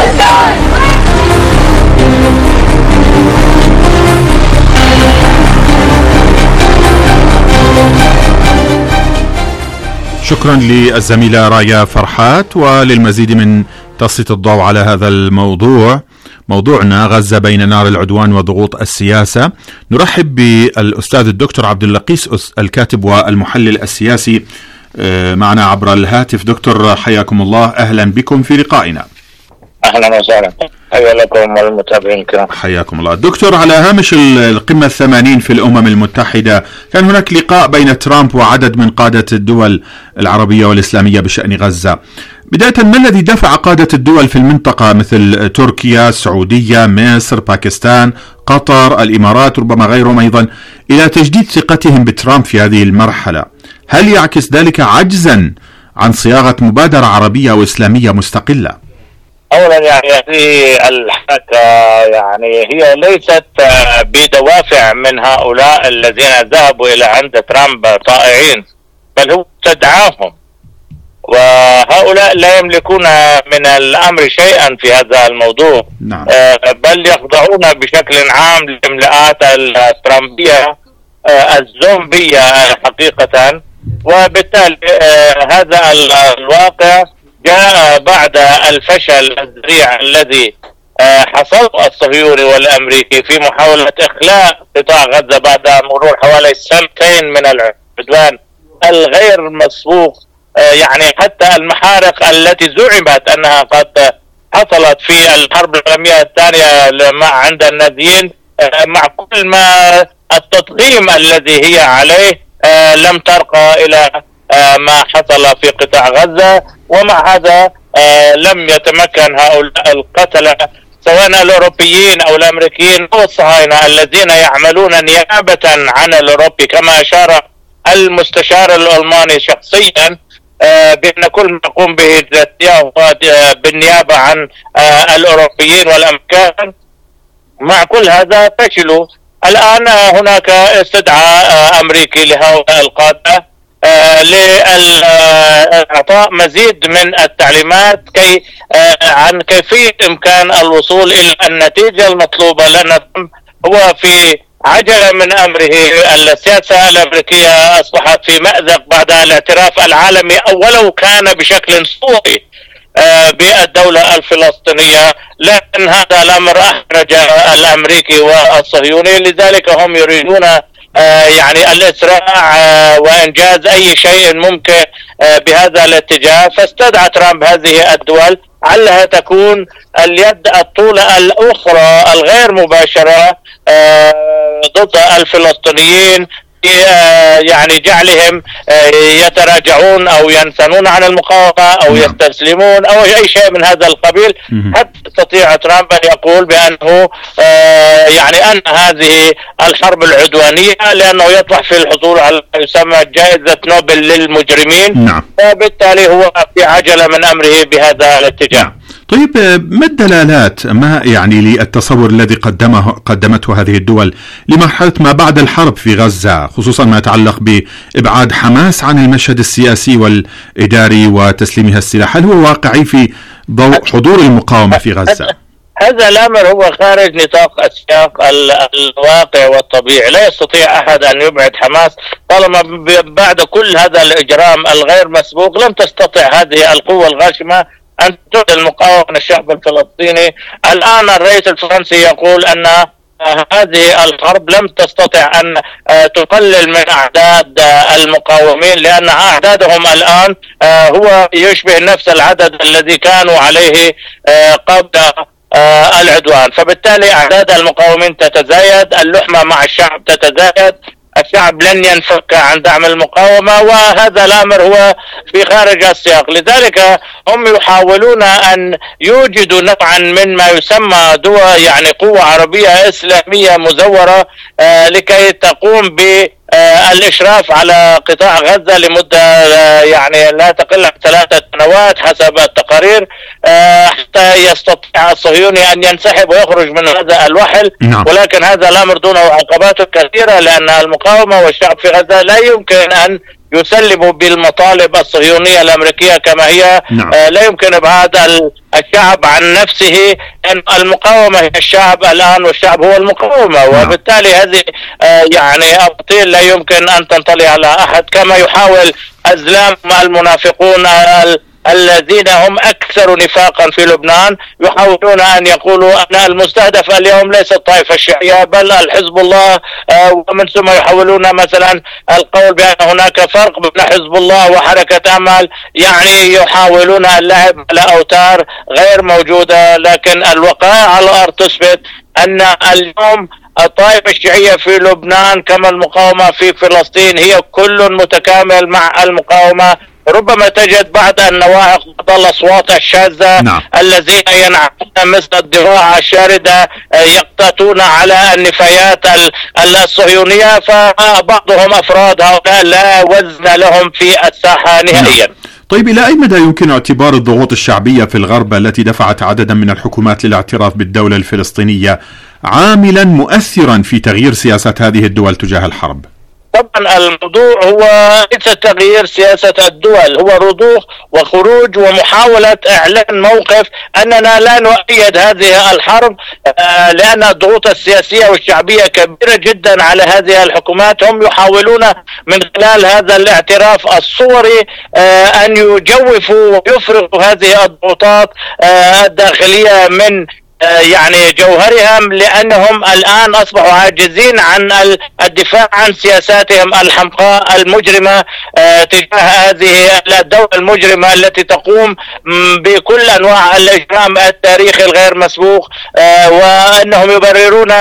شكرا للزميلة رايا فرحات. وللمزيد من تسليط الضوء على هذا الموضوع، موضوعنا غزة بين نار العدوان وضغوط السياسة، نرحب بالأستاذ الدكتور عبد اللقيس الكاتب والمحلل السياسي معنا عبر الهاتف. دكتور حياكم الله، أهلا بكم في لقائنا. أهلا وسهلا، حيا لكم والمتابعين الكرام. حياكم الله. دكتور، على هامش القمة 80 في الأمم المتحدة كان هناك لقاء بين ترامب وعدد من قادة الدول العربية والإسلامية بشأن غزة. بداية، ما الذي دفع قادة الدول في المنطقة مثل تركيا، السعودية، مصر، باكستان، قطر، الإمارات، ربما غيرهم أيضا، إلى تجديد ثقتهم بترامب في هذه المرحلة؟ هل يعكس ذلك عجزا عن صياغة مبادرة عربية أو إسلامية مستقلة؟ اولا هذه الحركة هي ليست بدوافع من هؤلاء الذين ذهبوا الى عند ترامب طائعين، بل هو استدعاهم، وهؤلاء لا يملكون من الامر شيئا في هذا الموضوع. نعم. بل يخضعون بشكل عام للاملاءات الترامبية الزومبية حقيقة. وبالتالي هذا الواقع جاء بعد الفشل الذريع الذي حصل الصهيوني والأمريكي في محاولة إخلاء قطاع غزة بعد مرور حوالي سنتين من العدوان الغير مسبوق. حتى المحارق التي زعمت أنها قد حصلت في الحرب العالمية الثانية عند النازيين، مع كل ما التضخيم الذي هي عليه، لم ترقى إلى ما حصل في قطاع غزة. ومع هذا لم يتمكن هؤلاء القتلة سواء الأوروبيين أو الأمريكيين أو الصهاينة الذين يعملون نيابة عن الأوروبي، كما أشار المستشار الألماني شخصيا بأن كل ما يقوم به بالنيابة عن الأوروبيين والأمريكان. مع كل هذا فشلوا. الآن هناك استدعاء أمريكي لهؤلاء القادة لإعطاء مزيد من التعليمات عن كيفية إمكان الوصول إلى النتيجة المطلوبة، لأن هو في عجلة من أمره. السياسة الأمريكية أصبحت في مأزق بعد الاعتراف العالمي، ولو كان بشكل صوري، بالدولة الفلسطينية، لكن هذا الأمر أحرج الأمريكي والصهيوني. لذلك هم يريدون الإسراع وإنجاز أي شيء ممكن بهذا الاتجاه. فاستدعى ترامب هذه الدول علها تكون اليد الطولة الأخرى الغير مباشرة ضد الفلسطينيين، جعلهم يتراجعون أو ينثنون عن المقاومة أو يستسلمون أو أي شيء من هذا القبيل، حتى يستطيع ترامب أن يقول بأنه أن هذه الحرب العدوانية، لأنه يطمح في الحصول على ما يسمى جائزة نوبل للمجرمين. نعم. وبالتالي هو في عجلة من أمره بهذا الاتجاه. طيب، ما الدلالات للتصور الذي قدمته هذه الدول لمرحلة ما بعد الحرب في غزة، خصوصا ما يتعلق بإبعاد حماس عن المشهد السياسي والإداري وتسليمها السلاح؟ هل هو واقعي في ضوء حضور المقاومة في غزة؟ هذا الأمر هو خارج نطاق السياق الواقع والطبيعي. لا يستطيع أحد أن يبعد حماس طالما بعد كل هذا الإجرام الغير مسبوق لم تستطع هذه القوة الغاشمة أن تدعم المقاومة من الشعب الفلسطيني. الآن الرئيس الفرنسي يقول أن هذه الحرب لم تستطع أن تقلل من أعداد المقاومين، لأن أعدادهم الآن هو يشبه نفس العدد الذي كانوا عليه قبل العدوان. فبالتالي أعداد المقاومين تتزايد، اللحمة مع الشعب تتزايد، الشعب لن ينفك عن دعم المقاومة، وهذا الأمر هو في خارج السياق. لذلك هم يحاولون أن يوجدوا نوعا من ما يسمى يعني قوة عربية إسلامية مزورة لكي تقوم بالإشراف على قطاع غزة لمدة يعني لا تقل عن 3 سنوات حسب التقارير، حتى يستطيع الصهيوني أن ينسحب ويخرج من هذا الوحل. ولكن هذا الأمر دونه عقبات كثيرة، لأن المقاومة والشعب في غزة لا يمكن أن يسلموا بالمطالب الصهيونية الأمريكية كما هي. لا يمكن إبعاد الشعب عن نفسه، أن المقاومة هي الشعب الآن والشعب هو المقاومة، وبالتالي هذه يعني أبطيل لا يمكن أن تنطلي على أحد، كما يحاول أزلام المنافقون الذين هم أكثر نفاقا في لبنان يحاولون أن يقولوا أن المستهدف اليوم ليس الطائفة الشيعية بل الحزب الله، ومن ثم يحاولون مثلا القول بأن هناك فرق بين حزب الله وحركة أمل، يعني يحاولون اللعب على أوتار غير موجودة. لكن الوقائع على الأرض تثبت أن اليوم الطائفة الشيعية في لبنان كما المقاومة في فلسطين هي كل متكامل مع المقاومة. ربما تجد بعض النواحق بعض الأصوات الشاذة الذين ينعقون مثل الذراع الشاردة يقتاتون على النفايات الصهيونية، فبعضهم أفراد هؤلاء لا وزن لهم في الساحة نهائيا. طيب إلى أي مدى يمكن اعتبار الضغوط الشعبية في الغرب التي دفعت عددا من الحكومات للاعتراف بالدولة الفلسطينية عاملا مؤثرا في تغيير سياسة هذه الدول تجاه الحرب؟ طبعا الموضوع هو ليس تغيير سياسة الدول، هو رضوخ وخروج ومحاولة إعلان موقف أننا لا نؤيد هذه الحرب، لأن الضغوط السياسية والشعبية كبيرة جدا على هذه الحكومات. هم يحاولون من خلال هذا الاعتراف الصوري أن يجوفوا ويفرغوا هذه الضغوطات الداخلية من يعني جوهرها، لأنهم الآن أصبحوا عاجزين عن الدفاع عن سياساتهم الحمقاء المجرمة تجاه هذه الدولة المجرمة التي تقوم بكل أنواع الإجرام التاريخي الغير مسبوق، وأنهم يبررون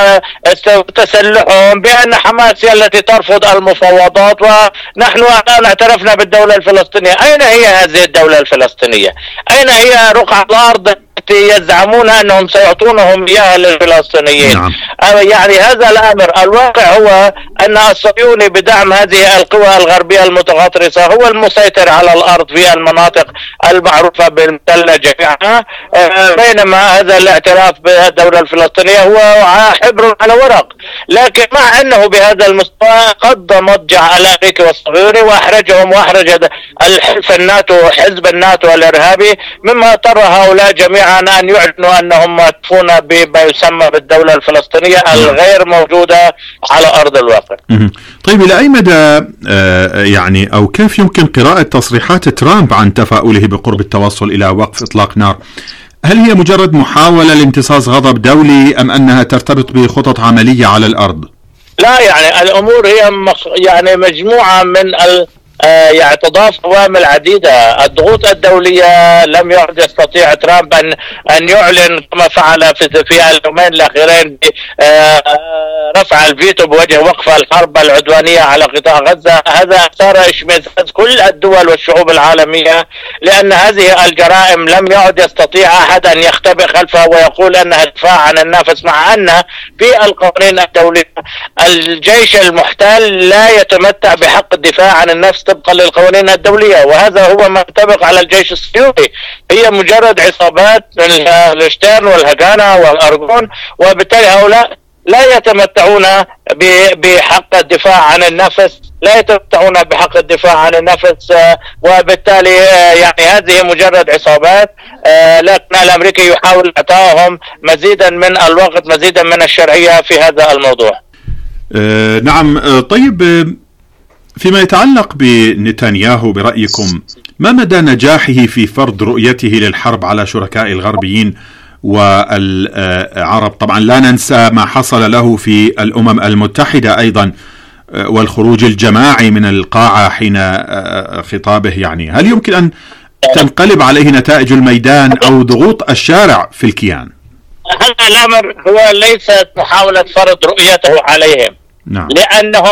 تسلحهم بأن حماس هي التي ترفض المفاوضات، ونحن الآن اعترفنا بالدولة الفلسطينية. أين هي هذه الدولة الفلسطينية؟ أين هي رقعة الأرض يزعمون أنهم سيعطونهم إياها للفلسطينيين؟ يعني هذا الأمر الواقع هو أن الصهيوني بدعم هذه القوى الغربية المتغطرسة هو المسيطر على الأرض في المناطق المعروفة بالمحتلة جميعها، بينما هذا الاعتراف بالدولة الفلسطينية هو حبر على ورق. لكن مع أنه بهذا المستوى قد مضجع الأمريكي والصهيوني وأحرجهم وأحرج الحلف الناتو حزب الناتو الإرهابي، مما اضطر هؤلاء جميعا أن يعلنوا أنهم يكفون بما يسمى بالدولة الفلسطينية الغير موجودة على أرض الواقع. طيب إلى أي مدى يعني أو كيف يمكن قراءة تصريحات ترامب عن تفاؤله بقرب التوصل إلى وقف إطلاق نار؟ هل هي مجرد محاولة لامتصاص غضب دولي أم أنها ترتبط بخطط عملية على الأرض؟ لا، يعني الأمور هي يعني مجموعة من يعني تضاف عوامل عديدة. الضغوط الدولية لم يعد يستطيع ترامب أن يعلن كما فعل في اليومين الأخيرين برفع الفيتو بوجه وقف الحرب العدوانية على قطاع غزة. هذا أثار اشمئزاز كل الدول والشعوب العالمية، لأن هذه الجرائم لم يعد يستطيع أحد أن يختبئ خلفها ويقول أنها دفاع عن النفس، مع أن في القوانين الدولية الجيش المحتل لا يتمتع بحق الدفاع عن النفس طبقا للقوانين الدولية، وهذا هو ما ينطبق على الجيش الصهيوني. هي مجرد عصابات الشتيرن والهجانة والأرجون، وبالتالي هؤلاء لا يتمتعون بحق الدفاع عن النفس، لا يتمتعون بحق الدفاع عن النفس، وبالتالي يعني هذه مجرد عصابات. لكن الأمريكي يحاول إعطائهم مزيدا من الوقت، مزيدا من الشرعية في هذا الموضوع. نعم. طيب فيما يتعلق بنتنياهو برأيكم ما مدى نجاحه في فرض رؤيته للحرب على شركاء الغربيين والعرب؟ طبعا لا ننسى ما حصل له في الأمم المتحدة أيضا، والخروج الجماعي من القاعة حين خطابه. يعني هل يمكن أن تنقلب عليه نتائج الميدان أو ضغوط الشارع في الكيان؟ هذا الأمر هو ليس محاولة فرض رؤيته عليهم. نعم. لأنهم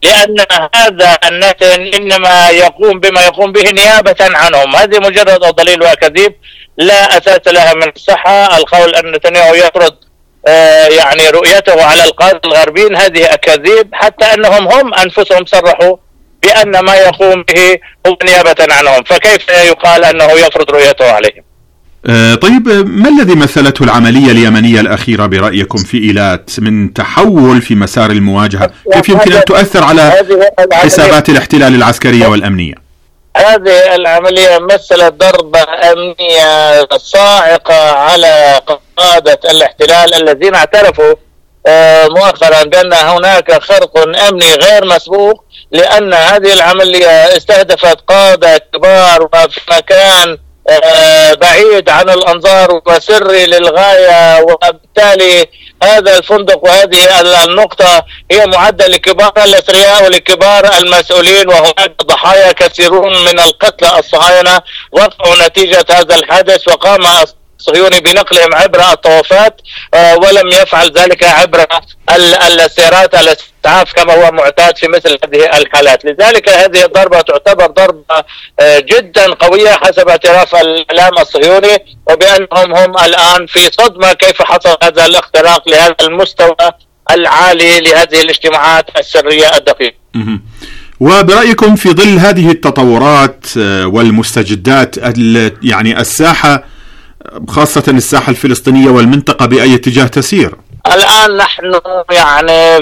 لأن هذا النتن إنما يقوم بما يقوم به نيابة عنهم. هذه مجرد ضليل وأكاذيب لا أساس لها من الصحة. القول أن نتنياهو يفرض يعني رؤيته على القادة الغربيين هذه أكاذيب، حتى أنهم هم أنفسهم صرحوا بأن ما يقوم به هو نيابة عنهم، فكيف يقال أنه يفرض رؤيته عليهم؟ طيب، ما الذي مثلته العملية اليمنية الأخيرة برأيكم في إيلات من تحول في مسار المواجهة؟ كيف يمكن أن تؤثر على حسابات الاحتلال العسكرية والأمنية؟ هذه العملية مثلت ضربة أمنية صاعقة على قادة الاحتلال الذين اعترفوا مؤخرا بأن هناك خرق أمني غير مسبوق، لأن هذه العملية استهدفت قادة كبار وفي مكان بعيد عن الأنظار وسري للغاية، وبالتالي هذا الفندق وهذه النقطة هي معدة لكبار الأثرياء ولكبار المسؤولين، وهناك ضحايا كثيرون من القتلى الصهاينة وقعوا نتيجة هذا الحادث، وقام الصهيوني بنقلهم عبر الطوافات ولم يفعل ذلك عبر السيارات الاسعاف كما هو معتاد في مثل هذه الحالات. لذلك هذه الضربة تعتبر ضربة جدا قوية حسب اعتراف الإعلام الصهيوني، وبأنهم هم الآن في صدمة كيف حصل هذا الاختراق لهذا المستوى العالي لهذه الاجتماعات السرية الدقيقة. وبرأيكم في ظل هذه التطورات والمستجدات يعني الساحة خاصة الساحة الفلسطينية والمنطقة بأي اتجاه تسير؟ الآن نحن يعني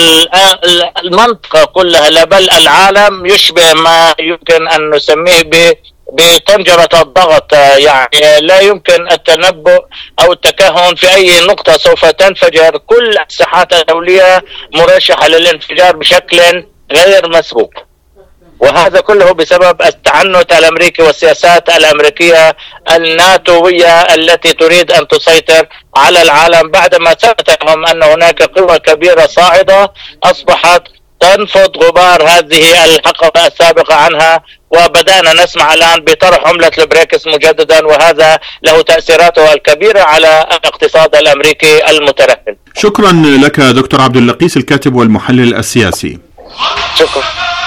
المنطقة كلها بل العالم يشبه ما يمكن أن نسميه بطنجرة الضغط، يعني لا يمكن التنبؤ أو التكهن في أي نقطة سوف تنفجر. كل الساحات الدولية مرشحة للانفجار بشكل غير مسبوق، وهذا كله بسبب التعنت الأمريكي والسياسات الأمريكية الناتوية التي تريد أن تسيطر على العالم بعدما ثبت لهم أن هناك قوة كبيرة صاعدة أصبحت تنفض غبار هذه الحقبة السابقة عنها، وبدأنا نسمع الآن بطرح عملة البريكس مجددا، وهذا له تأثيراته الكبيرة على الاقتصاد الأمريكي المترهل. شكرا لك دكتور عبد اللقيس الكاتب والمحلل السياسي. شكرا.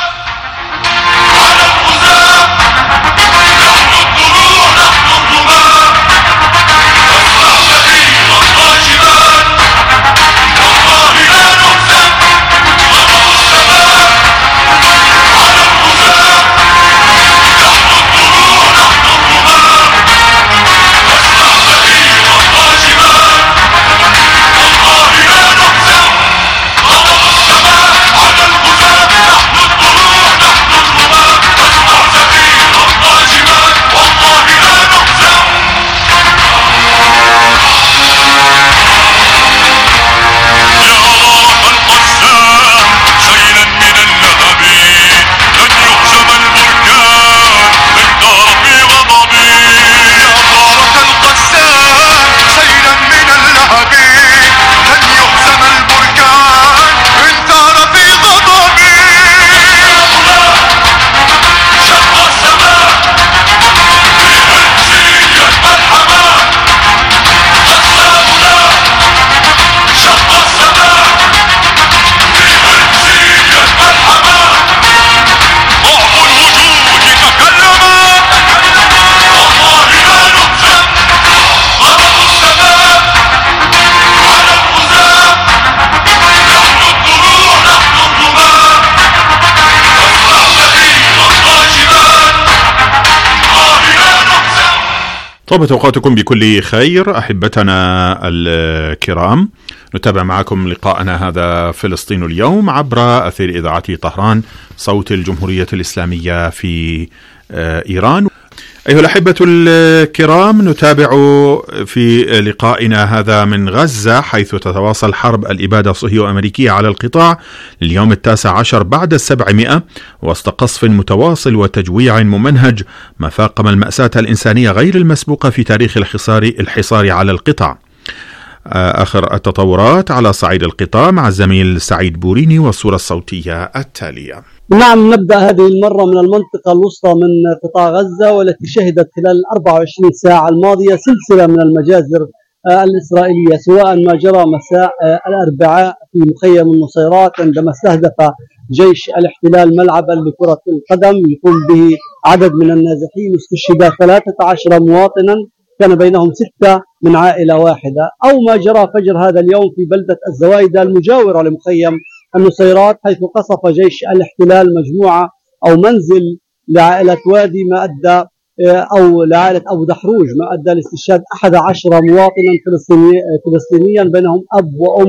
طابت أوقاتكم بكل خير أحبتنا الكرام. نتابع معكم لقاءنا هذا فلسطين اليوم عبر أثير إذاعة طهران صوت الجمهورية الإسلامية في إيران. أيها الأحبة الكرام، نتابع في لقائنا هذا من غزة، حيث تتواصل حرب الإبادة الصهيو-أمريكية على القطاع لليوم 19 بعد 700 وسط قصف متواصل وتجويع ممنهج، ما فاقم المأساة الإنسانية غير المسبوقة في تاريخ الحصار على القطاع. آخر التطورات على صعيد القطاع مع الزميل سعيد بوريني والصورة الصوتية التالية. نعم، نبدأ هذه المرة من المنطقة الوسطى من قطاع غزة، والتي شهدت خلال 24 ساعة الماضية سلسلة من المجازر الإسرائيلية، سواء ما جرى مساء الأربعاء في مخيم النصيرات عندما استهدف جيش الاحتلال ملعبا لكرة القدم يقوم به عدد من النازحين. استشهد 13 مواطنا كان بينهم 6 من عائلة واحدة. أو ما جرى فجر هذا اليوم في بلدة الزوايدة المجاورة لمخيم النصيرات، حيث قصف جيش الاحتلال مجموعة أو منزل لعائلة وادي، ما أدى أو لعائلة أبو دحروج، ما أدى لاستشهاد 11 مواطنا فلسطينيا بينهم أب وأم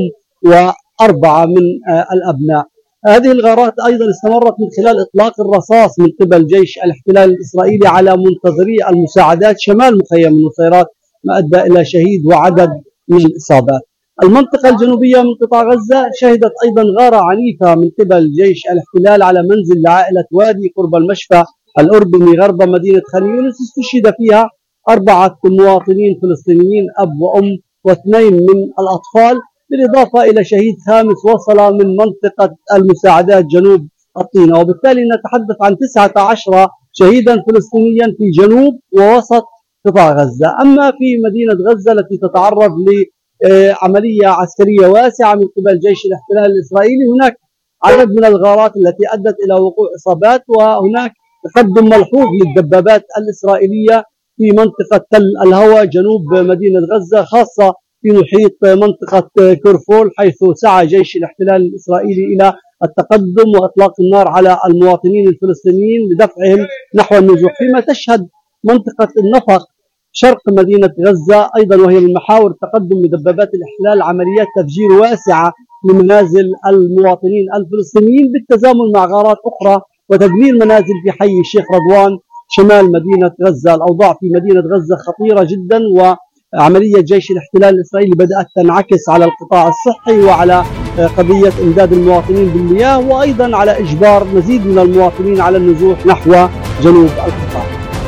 و4 من الأبناء. هذه الغارات أيضا استمرت من خلال إطلاق الرصاص من قبل جيش الاحتلال الإسرائيلي على منتظري المساعدات شمال مخيم النصيرات، ما أدى إلى شهيد وعدد من الإصابات. المنطقة الجنوبية من قطاع غزة شهدت أيضا غارة عنيفة من قبل جيش الاحتلال على منزل لعائلة وادي قرب المشفى الأردني غرب مدينة خان يونس. استشهد فيها 4 مواطنين فلسطينيين أب وأم و2 من الأطفال، بالإضافة إلى شهيد خامس وصل من منطقة المساعدات جنوب الطينة. وبالتالي نتحدث عن 19 شهيدا فلسطينيا في جنوب ووسط قطاع غزة. أما في مدينة غزة التي تتعرض لعملية عسكرية واسعة من قبل جيش الاحتلال الإسرائيلي، هناك عدد من الغارات التي أدت إلى وقوع إصابات، وهناك تقدم ملحوظ للدبابات الإسرائيلية في منطقة تل الهوى جنوب مدينة غزة، خاصة في محيط منطقة كرفول، حيث سعى جيش الاحتلال الإسرائيلي إلى التقدم وإطلاق النار على المواطنين الفلسطينيين لدفعهم نحو النزوح. فيما تشهد منطقة النفق شرق مدينة غزة أيضا، وهي من محاور تقدم لدبابات الاحتلال، عمليات تفجير واسعة لمنازل المواطنين الفلسطينيين بالتزامن مع غارات أخرى وتدمير منازل في حي الشيخ رضوان شمال مدينة غزة. الأوضاع في مدينة غزة خطيرة جدا، وعملية جيش الاحتلال الإسرائيلي بدأت تنعكس على القطاع الصحي وعلى قضية إمداد المواطنين بالمياه، وأيضا على إجبار مزيد من المواطنين على النزوح نحو جنوب القطاع.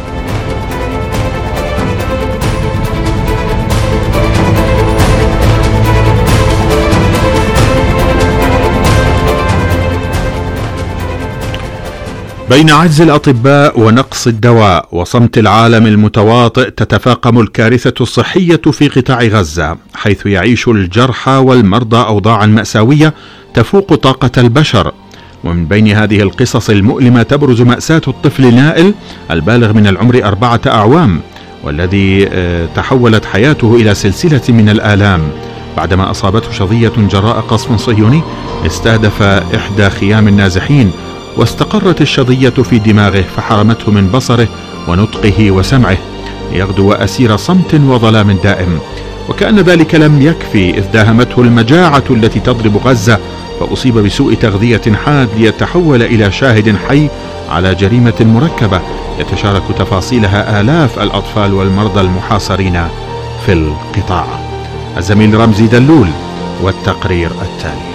بين عجز الأطباء ونقص الدواء وصمت العالم المتواطئ، تتفاقم الكارثة الصحية في قطاع غزة، حيث يعيش الجرحى والمرضى أوضاعا مأساوية تفوق طاقة البشر. ومن بين هذه القصص المؤلمة تبرز مأساة الطفل نائل البالغ من العمر 4 أعوام، والذي تحولت حياته إلى سلسلة من الآلام بعدما أصابته شظية جراء قصف صهيوني استهدف إحدى خيام النازحين، واستقرت الشظية في دماغه فحرمته من بصره ونطقه وسمعه، ليغدو أسير صمت وظلام دائم. وكأن ذلك لم يكفي إذ داهمته المجاعة التي تضرب غزة، فأصيب بسوء تغذية حاد ليتحول إلى شاهد حي على جريمة مركبة يتشارك تفاصيلها آلاف الأطفال والمرضى المحاصرين في القطاع. الزميل رمزي دلول والتقرير التالي.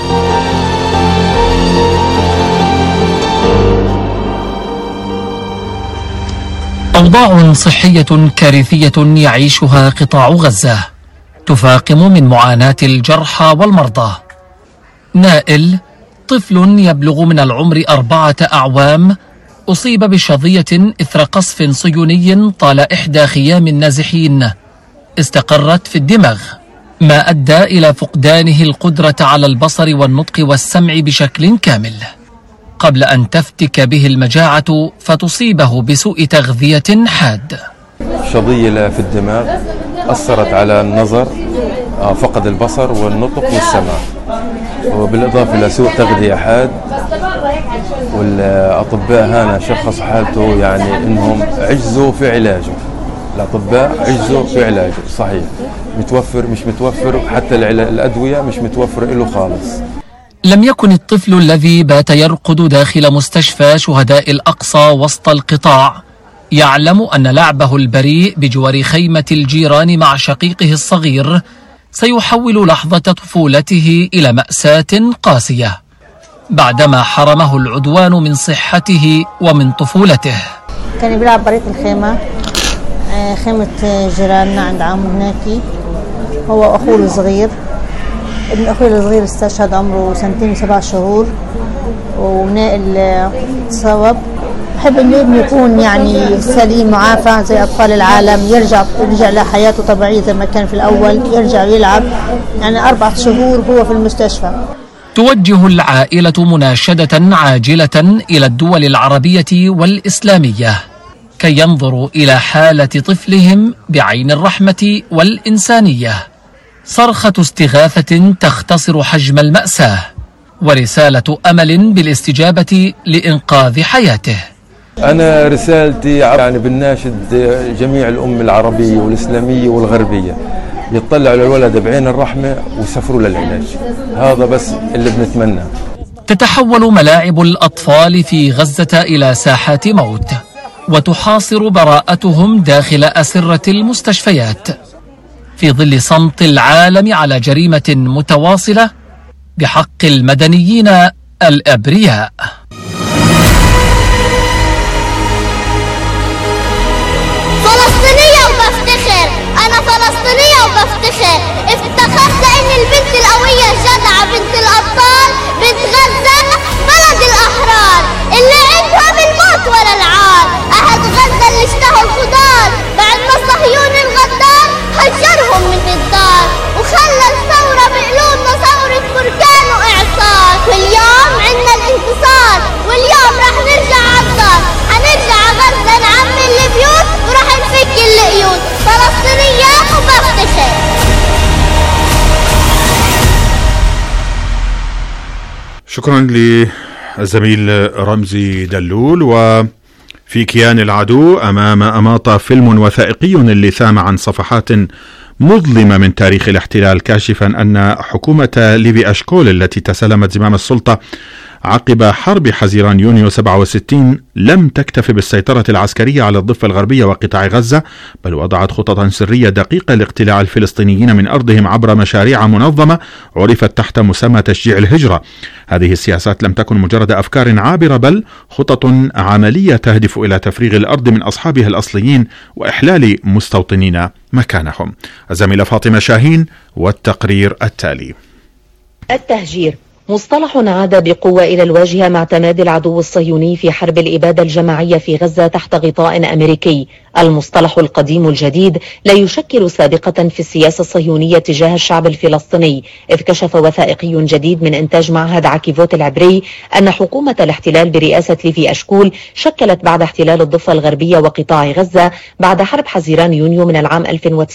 أوضاع صحية كارثية يعيشها قطاع غزة تفاقم من معاناة الجرحى والمرضى. نائل طفل يبلغ من العمر 4 أعوام أصيب بشظية إثر قصف صهيوني طال إحدى خيام النازحين استقرت في الدماغ، ما أدى إلى فقدانه القدرة على البصر والنطق والسمع بشكل كامل، قبل أن تفتك به المجاعة فتصيبه بسوء تغذية حاد. شظية في الدماغ أثرت على النظر، فقد البصر والنطق والسمع، وبالإضافة لسوء تغذية حاد. والأطباء هنا شخص حالته يعني إنهم عجزوا في علاجه. الأطباء عجزوا في علاجه، صحيح متوفر مش متوفر، حتى الأدوية مش متوفر له خالص. لم يكن الطفل الذي بات يرقد داخل مستشفى شهداء الأقصى وسط القطاع يعلم أن لعبه البريء بجوار خيمة الجيران مع شقيقه الصغير سيحول لحظة طفولته إلى مأساة قاسية بعدما حرمه العدوان من صحته ومن طفولته. كان بيلعب بريت الخيمة، خيمة جيراننا عند عمو هناك، هو وأخوه الصغير. ابن أخوي الصغير استشهد عمره 2 و7 شهور، ونائل تصاب. بحب إنه ابني يكون يعني سليم معافى زي أطفال العالم، يرجع لحياته طبيعية زي ما كان في الأول، يرجع يلعب. يعني 4 شهور هو في المستشفى. توجه العائلة مناشدة عاجلة إلى الدول العربية والإسلامية كي ينظروا إلى حالة طفلهم بعين الرحمة والإنسانية. صرخة استغاثة تختصر حجم المأساة، ورسالة أمل بالاستجابة لإنقاذ حياته. أنا رسالتي يعني بالناشد جميع الأمة العربية والإسلامية والغربية يطلعوا على الولد بعين الرحمة ويسافروا للعلاج، هذا بس اللي بنتمناه. تتحول ملاعب الأطفال في غزة إلى ساحات موت، وتحاصر براءتهم داخل أسرة المستشفيات في ظل صمت العالم على جريمة متواصلة بحق المدنيين الأبرياء. فلسطينية وبفتخر، أنا فلسطينية وبفتخر، افتخرت لأن البنت القوية الجدعة بنت الأبطال بنت غزة بلد الأحرار اللي عندهم الموت ولا العار. أهل غزة اللي اشتهوا الخضار بعد ما صهيون الغدار هجرهم من الدار وخلى الثورة بقلوبنا ثورة بركان وإعصار. واليوم عنا الانتصار، واليوم رح نرجع عالدار، حنرجع غزة نعمل البيوت ورح نفك القيود. فلسطينية وبفتخر. شكرا للزميل رمزي دلول. وفي كيان العدو أمام أماطة فيلم وثائقي لثام عن صفحات مظلمة من تاريخ الاحتلال، كاشفا أن حكومة ليفي أشكول التي تسلمت زمام السلطة عقب حرب حزيران يونيو 67 لم تكتفي بالسيطرة العسكرية على الضفة الغربية وقطاع غزة، بل وضعت خططا سرية دقيقة لاقتلاع الفلسطينيين من أرضهم عبر مشاريع منظمة عرفت تحت مسمى تشجيع الهجرة. هذه السياسات لم تكن مجرد أفكار عابرة، بل خطط عملية تهدف إلى تفريغ الأرض من أصحابها الأصليين وإحلال مستوطنين مكانهم. الزميلة فاطمة شاهين والتقرير التالي. التهجير مصطلح عاد بقوة إلى الواجهة مع اعتماد العدو الصهيوني في حرب الإبادة الجماعية في غزة تحت غطاء أمريكي. المصطلح القديم الجديد لا يشكل سابقة في السياسة الصهيونية تجاه الشعب الفلسطيني، إذ كشف وثائقي جديد من إنتاج معهد عكيفوت العبري أن حكومة الاحتلال برئاسة ليفي أشكول شكلت بعد احتلال الضفة الغربية وقطاع غزة بعد حرب حزيران يونيو من العام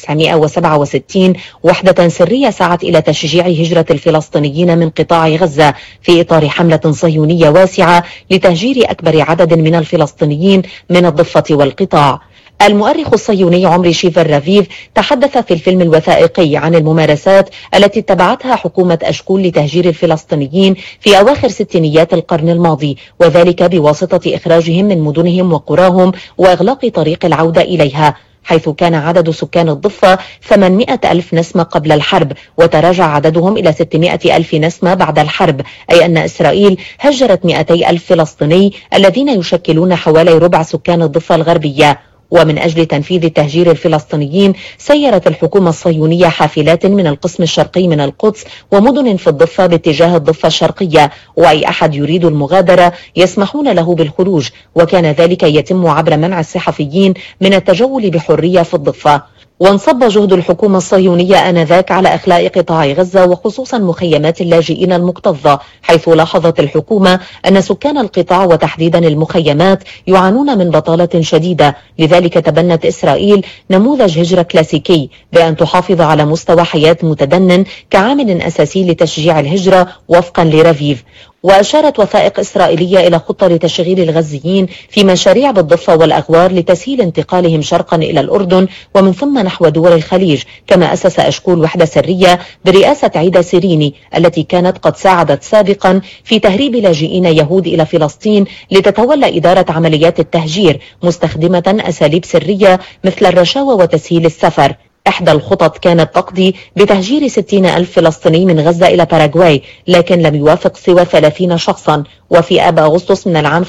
1967 وحدة سرية سعت إلى تشجيع هجرة الفلسطينيين من قطاع غزة في إطار حملة صهيونية واسعة لتهجير أكبر عدد من الفلسطينيين من الضفة والقطاع. المؤرخ الصهيوني عمري شيفر رافيف تحدث في الفيلم الوثائقي عن الممارسات التي اتبعتها حكومة أشكول لتهجير الفلسطينيين في أواخر ستينيات القرن الماضي، وذلك بواسطة إخراجهم من مدنهم وقراهم وإغلاق طريق العودة إليها، حيث كان عدد سكان الضفة 800 ألف نسمة قبل الحرب، وتراجع عددهم إلى 600 ألف نسمة بعد الحرب، أي أن إسرائيل هجرت 200 ألف فلسطيني الذين يشكلون حوالي ربع سكان الضفة الغربية. ومن أجل تنفيذ تهجير الفلسطينيين سيرت الحكومة الصهيونية حافلات من القسم الشرقي من القدس ومدن في الضفة باتجاه الضفة الشرقية، وأي أحد يريد المغادرة يسمحون له بالخروج، وكان ذلك يتم عبر منع الصحفيين من التجول بحرية في الضفة. وانصب جهد الحكومة الصهيونية آنذاك على إخلاء قطاع غزة وخصوصا مخيمات اللاجئين المكتظة، حيث لاحظت الحكومة أن سكان القطاع وتحديدا المخيمات يعانون من بطالة شديدة، لذلك تبنت إسرائيل نموذج هجرة كلاسيكي بأن تحافظ على مستوى حياة متدنٍ كعامل أساسي لتشجيع الهجرة وفقا لرافيف. وأشارت وثائق إسرائيلية إلى خطة لتشغيل الغزيين في مشاريع بالضفة والأغوار لتسهيل انتقالهم شرقا إلى الأردن ومن ثم نحو دول الخليج، كما أسس أشكول وحدة سرية برئاسة عيدا سيريني التي كانت قد ساعدت سابقا في تهريب لاجئين يهود إلى فلسطين لتتولى إدارة عمليات التهجير مستخدمة أساليب سرية مثل الرشاوى وتسهيل السفر. إحدى الخطط كانت تقضي بتهجير 60 ألف فلسطيني من غزة إلى باراغواي، لكن لم يوافق سوى 30 شخصا. وفي آب أغسطس من العام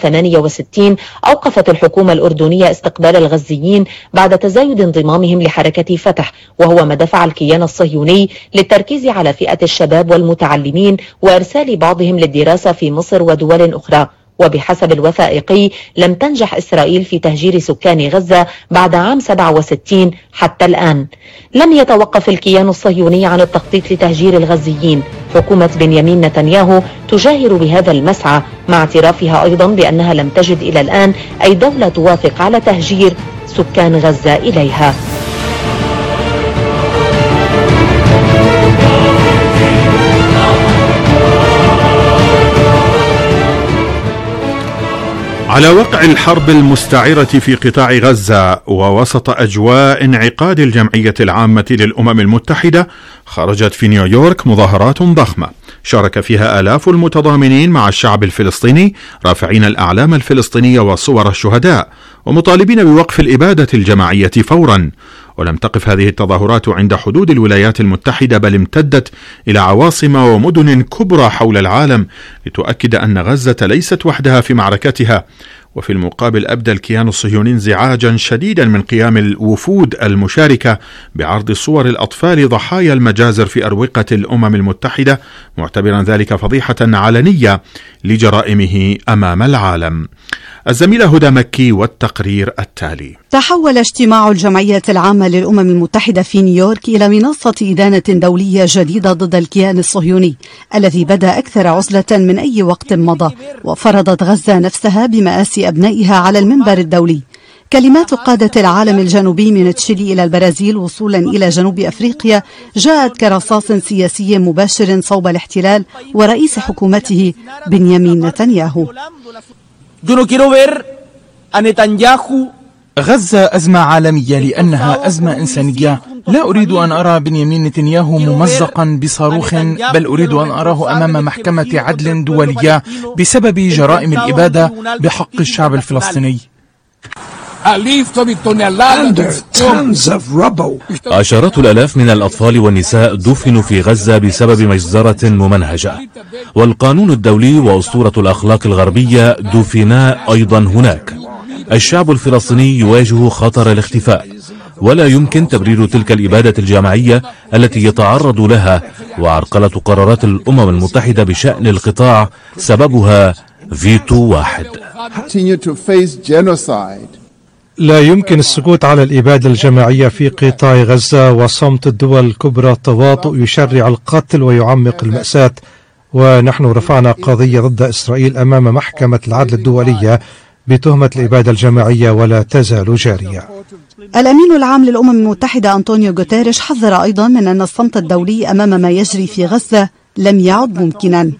68 أوقفت الحكومة الأردنية استقبال الغزيين بعد تزايد انضمامهم لحركة فتح، وهو ما دفع الكيان الصهيوني للتركيز على فئة الشباب والمتعلمين وإرسال بعضهم للدراسة في مصر ودول أخرى. وبحسب الوثائقي لم تنجح إسرائيل في تهجير سكان غزة بعد عام 67 حتى الآن. لم يتوقف الكيان الصهيوني عن التخطيط لتهجير الغزيين، حكومة بنيامين نتنياهو تجاهر بهذا المسعى، مع اعترافها أيضا بأنها لم تجد إلى الآن أي دولة توافق على تهجير سكان غزة إليها. على وقع الحرب المستعرة في قطاع غزة ووسط أجواء انعقاد الجمعية العامة للأمم المتحدة، خرجت في نيويورك مظاهرات ضخمة شارك فيها آلاف المتضامنين مع الشعب الفلسطيني رافعين الأعلام الفلسطينية وصور الشهداء ومطالبين بوقف الإبادة الجماعية فورا. ولم تقف هذه التظاهرات عند حدود الولايات المتحدة، بل امتدت إلى عواصم ومدن كبرى حول العالم لتؤكد أن غزة ليست وحدها في معركتها. وفي المقابل أبدى الكيان الصهيوني انزعاجا شديدا من قيام الوفود المشاركة بعرض صور الأطفال ضحايا المجازر في أروقة الأمم المتحدة، معتبرا ذلك فضيحة علنية لجرائمه أمام العالم. الزميلة هدى مكي والتقرير التالي. تحول اجتماع الجمعية العامة للأمم المتحدة في نيويورك إلى منصة إدانة دولية جديدة ضد الكيان الصهيوني الذي بدا أكثر عزلة من أي وقت مضى، وفرضت غزة نفسها بمآسي أبنائها على المنبر الدولي. كلمات قادة العالم الجنوبي من تشيلي إلى البرازيل وصولا إلى جنوب أفريقيا جاءت كرصاص سياسي مباشر صوب الاحتلال ورئيس حكومته بنيامين نتنياهو. غزة أزمة عالمية لأنها أزمة إنسانية. لا أريد أن أرى بنيامين نتنياهو ممزقا بصاروخ، بل أريد أن أراه أمام محكمة عدل دولية بسبب جرائم الإبادة بحق الشعب الفلسطيني. عشرات الآلاف من الأطفال والنساء دفنوا في غزة بسبب مجزرة ممنهجة، والقانون الدولي وأسطورة الأخلاق الغربية دفنا أيضا هناك. الشعب الفلسطيني يواجه خطر الاختفاء، ولا يمكن تبرير تلك الإبادة الجماعية التي يتعرض لها، وعرقلة قرارات الأمم المتحدة بشأن القطاع سببها فيتو واحد. لا يمكن السكوت على الإبادة الجماعية في قطاع غزة وصمت الدول الكبرى. التواطؤ يشرع القتل ويعمق المأساة، ونحن رفعنا قضية ضد إسرائيل أمام محكمة العدل الدولية بتهمة الإبادة الجماعية ولا تزال جارية. الأمين العام للأمم المتحدة أنطونيو غوتيريش حذر أيضا من أن الصمت الدولي أمام ما يجري في غزة لم يعد ممكنا.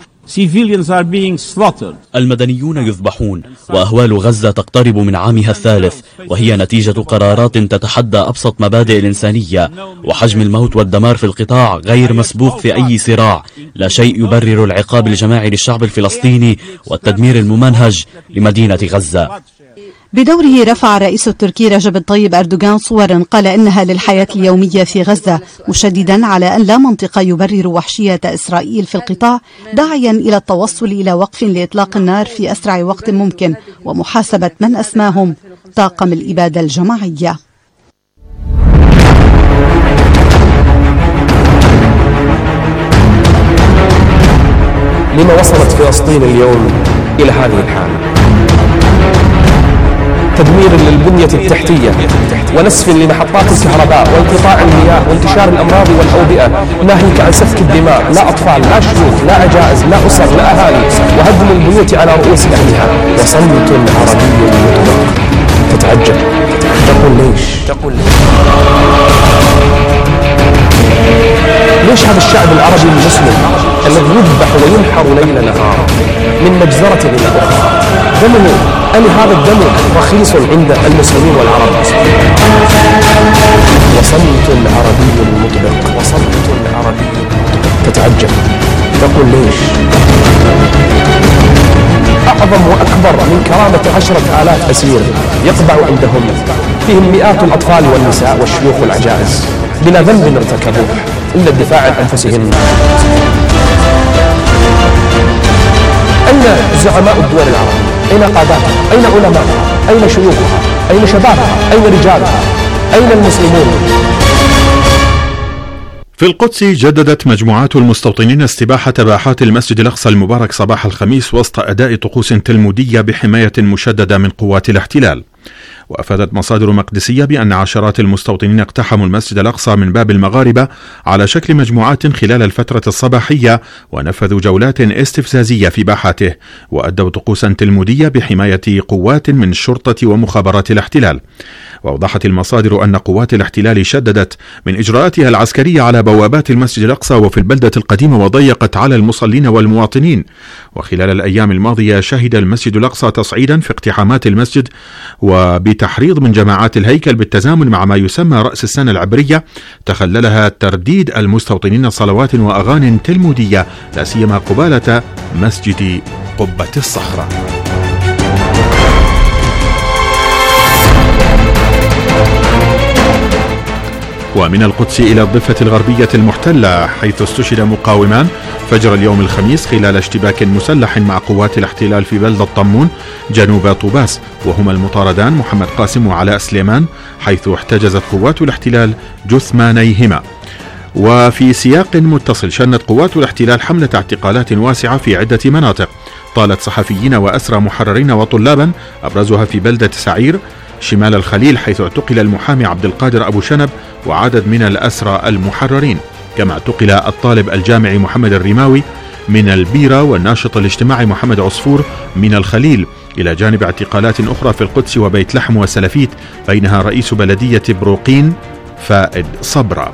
المدنيون يذبحون، وأهوال غزة تقترب من عامها الثالث، وهي نتيجة قرارات تتحدى أبسط مبادئ الإنسانية، وحجم الموت والدمار في القطاع غير مسبوق في أي صراع. لا شيء يبرر العقاب الجماعي للشعب الفلسطيني والتدمير الممنهج لمدينة غزة. بدوره رفع الرئيس التركي رجب طيب أردوغان صورا قال إنها للحياة اليومية في غزة، مشددا على أن لا منطق يبرر وحشية إسرائيل في القطاع، داعيا إلى التوصل إلى وقف لإطلاق النار في أسرع وقت ممكن ومحاسبة من أسماهم طاقم الإبادة الجماعية. لما وصلت فلسطين اليوم إلى هذه الحالة؟ تدمير للبنية التحتية ونسف لمحطات الكهرباء وانقطاع المياه وانتشار الأمراض والأوبئة، ناهيك عن سفك الدماء، لا أطفال لا شيوخ لا عجائز لا أسر لا أهالي، وهدم البيوت على رؤوس أهلها، وصمت عربي مطلق. تتعجب، تقول ليش هذا الشعب العربي المسلم الذي يذبح وينحر ليل نهار من مجزرة إلى أخرى، دمه أن هذا الدم رخيص عند المسلمين والعرب. وصمت عربي مطلق، وصمت عربي مطلق. تتعجب، تقول ليش؟ أعظم وأكبر من كرامة 10,000 أسير يقبع عندهم، فيهم مئات الأطفال والنساء والشيوخ والعجائز بلا ذنب ارتكبوه إلا الدفاع عن أنفسهم. أين زعماء الدول العربية؟ أين قاداتها؟ أين علماءها؟ أين شيوخها؟ أين شبابها؟ أين رجالها؟ أين المسلمون؟ في القدس جددت مجموعات المستوطنين استباحة باحات المسجد الأقصى المبارك صباح الخميس وسط أداء طقوس تلمودية بحماية مشددة من قوات الاحتلال. وأفادت مصادر مقدسية بأن عشرات المستوطنين اقتحموا المسجد الأقصى من باب المغاربة على شكل مجموعات خلال الفترة الصباحية، ونفذوا جولات استفزازية في باحاته، وأدوا طقوسا تلمودية بحماية قوات من الشرطة ومخابرات الاحتلال. وأوضحت المصادر أن قوات الاحتلال شددت من إجراءاتها العسكرية على بوابات المسجد الأقصى وفي البلدة القديمة، وضيقت على المصلين والمواطنين. وخلال الأيام الماضية شهد المسجد الأقصى تصعيدا في اقتحامات المسجد، وبتحريض من جماعات الهيكل بالتزامن مع ما يسمى رأس السنة العبرية، تخللها ترديد المستوطنين صلوات وأغاني تلمودية، لا سيما قبالة مسجد قبة الصخرة. ومن القدس إلى الضفة الغربية المحتلة، حيث استشهد مقاومان فجر اليوم الخميس خلال اشتباك مسلح مع قوات الاحتلال في بلدة طمون جنوب طوباس، وهما المطاردان محمد قاسم وعلاء سليمان، حيث احتجزت قوات الاحتلال جثمانيهما. وفي سياق متصل شنت قوات الاحتلال حملة اعتقالات واسعة في عدة مناطق، طالت صحفيين وأسرى محررين وطلابا، أبرزها في بلدة سعير شمال الخليل، حيث اعتقل المحامي عبد القادر أبو شنب وعدد من الأسرى المحررين. كما اعتقل الطالب الجامعي محمد الرماوي من البيرة والناشط الاجتماعي محمد عصفور من الخليل، إلى جانب اعتقالات أخرى في القدس وبيت لحم وسلفيت، بينها رئيس بلدية بروقين فائد صبرا.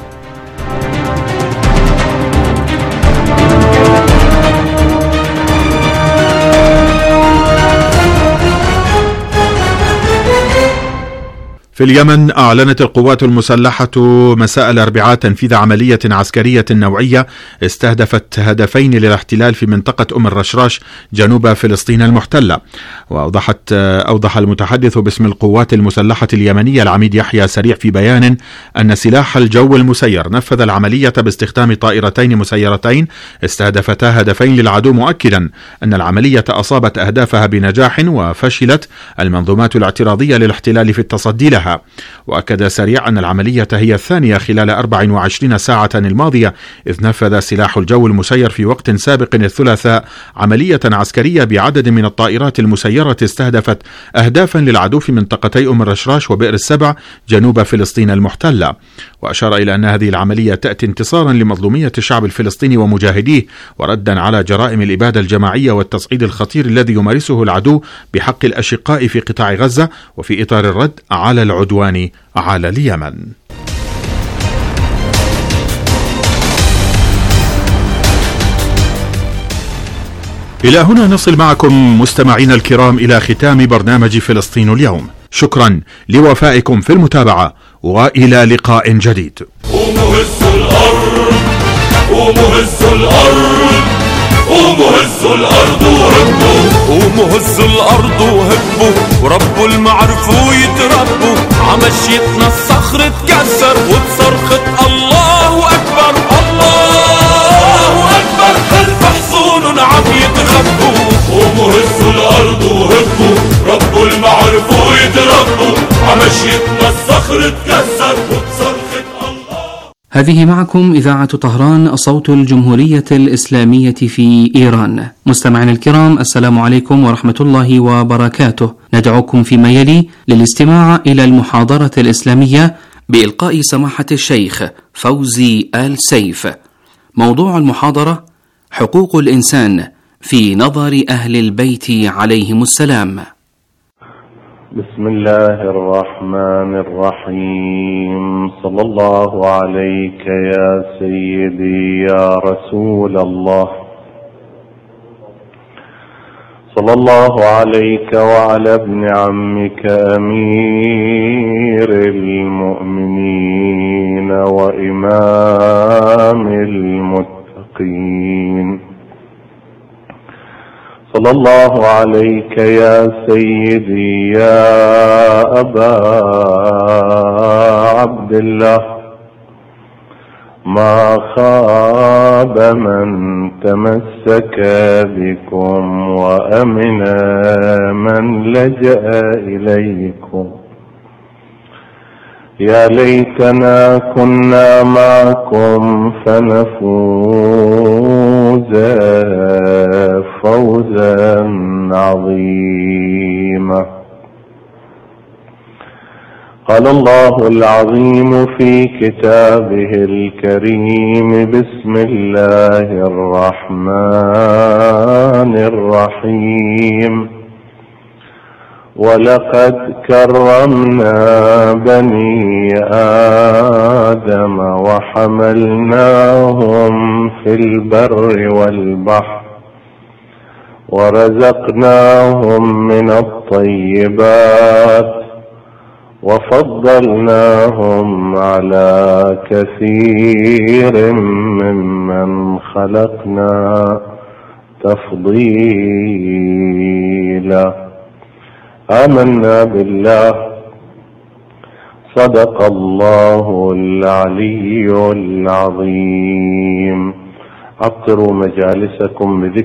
في اليمن أعلنت القوات المسلحة مساء الأربعاء تنفيذ عملية عسكرية نوعية استهدفت هدفين للاحتلال في منطقة أم الرشراش جنوب فلسطين المحتلة. وأوضح المتحدث باسم القوات المسلحة اليمنية العميد يحيى سريع في بيان أن سلاح الجو المسير نفذ العملية باستخدام طائرتين مسيرتين استهدفتا هدفين للعدو، مؤكدا أن العملية أصابت أهدافها بنجاح وفشلت المنظومات الاعتراضية للاحتلال في التصدي لها. وأكد سريع أن العملية هي الثانية خلال 24 ساعة الماضية، إذ نفذ سلاح الجو المسير في وقت سابق الثلاثاء عملية عسكرية بعدد من الطائرات المسيرة استهدفت أهدافا للعدو في منطقتي أم الرشراش وبئر السبع جنوب فلسطين المحتلة. وأشار إلى أن هذه العملية تأتي انتصارا لمظلومية الشعب الفلسطيني ومجاهديه، وردا على جرائم الإبادة الجماعية والتصعيد الخطير الذي يمارسه العدو بحق الأشقاء في قطاع غزة، وفي إطار الرد على العدوان على اليمن. إلى هنا نصل معكم مستمعين الكرام إلى ختام برنامج فلسطين اليوم. شكرا لوفائكم في المتابعة، وإلى لقاء جديد. قوموا هزوا الأرض، قوموا هزوا الأرض، قوموا هزوا الأرض وهبوا، قوموا هزوا الأرض وهبوا، وربوا المعرفوا يتربوا، عمشيتنا الصخر اتكسر وبصرخة الله أكبر، الله أكبر، خلف حصون عم يتخبوا. قوموا هزوا الأرض وهبوا، ربوا المعرفوا يتربوا، عمشيتنا الصخر اتكسر وبصرخة الله. هذه معكم إذاعة طهران صوت الجمهورية الإسلامية في إيران. مستمعين الكرام، السلام عليكم ورحمة الله وبركاته. ندعوكم فيما يلي للاستماع إلى المحاضرة الإسلامية بإلقاء سماحة الشيخ فوزي آل سيف. موضوع المحاضرة: حقوق الإنسان في نظر أهل البيت عليهم السلام. بسم الله الرحمن الرحيم. صلى الله عليك يا سيدي يا رسول الله، صلى الله عليك وعلى ابن عمك أمير المؤمنين وإمام المتقين، صلى الله عليك يا سيدي يا أبا عبد الله. ما خاب من تمسك بكم وأمن من لجأ إليكم. يا ليتنا كنا معكم فنفوز فوزا عظيما. قال الله العظيم في كتابه الكريم: بسم الله الرحمن الرحيم. ولقد كرمنا بني آدم وحملناهم في البر والبحر ورزقناهم من الطيبات وفضلناهم على كثير ممن خلقنا تفضيلا. آمنا بالله. صدق الله العلي العظيم. عطروا مجالسكم بذكر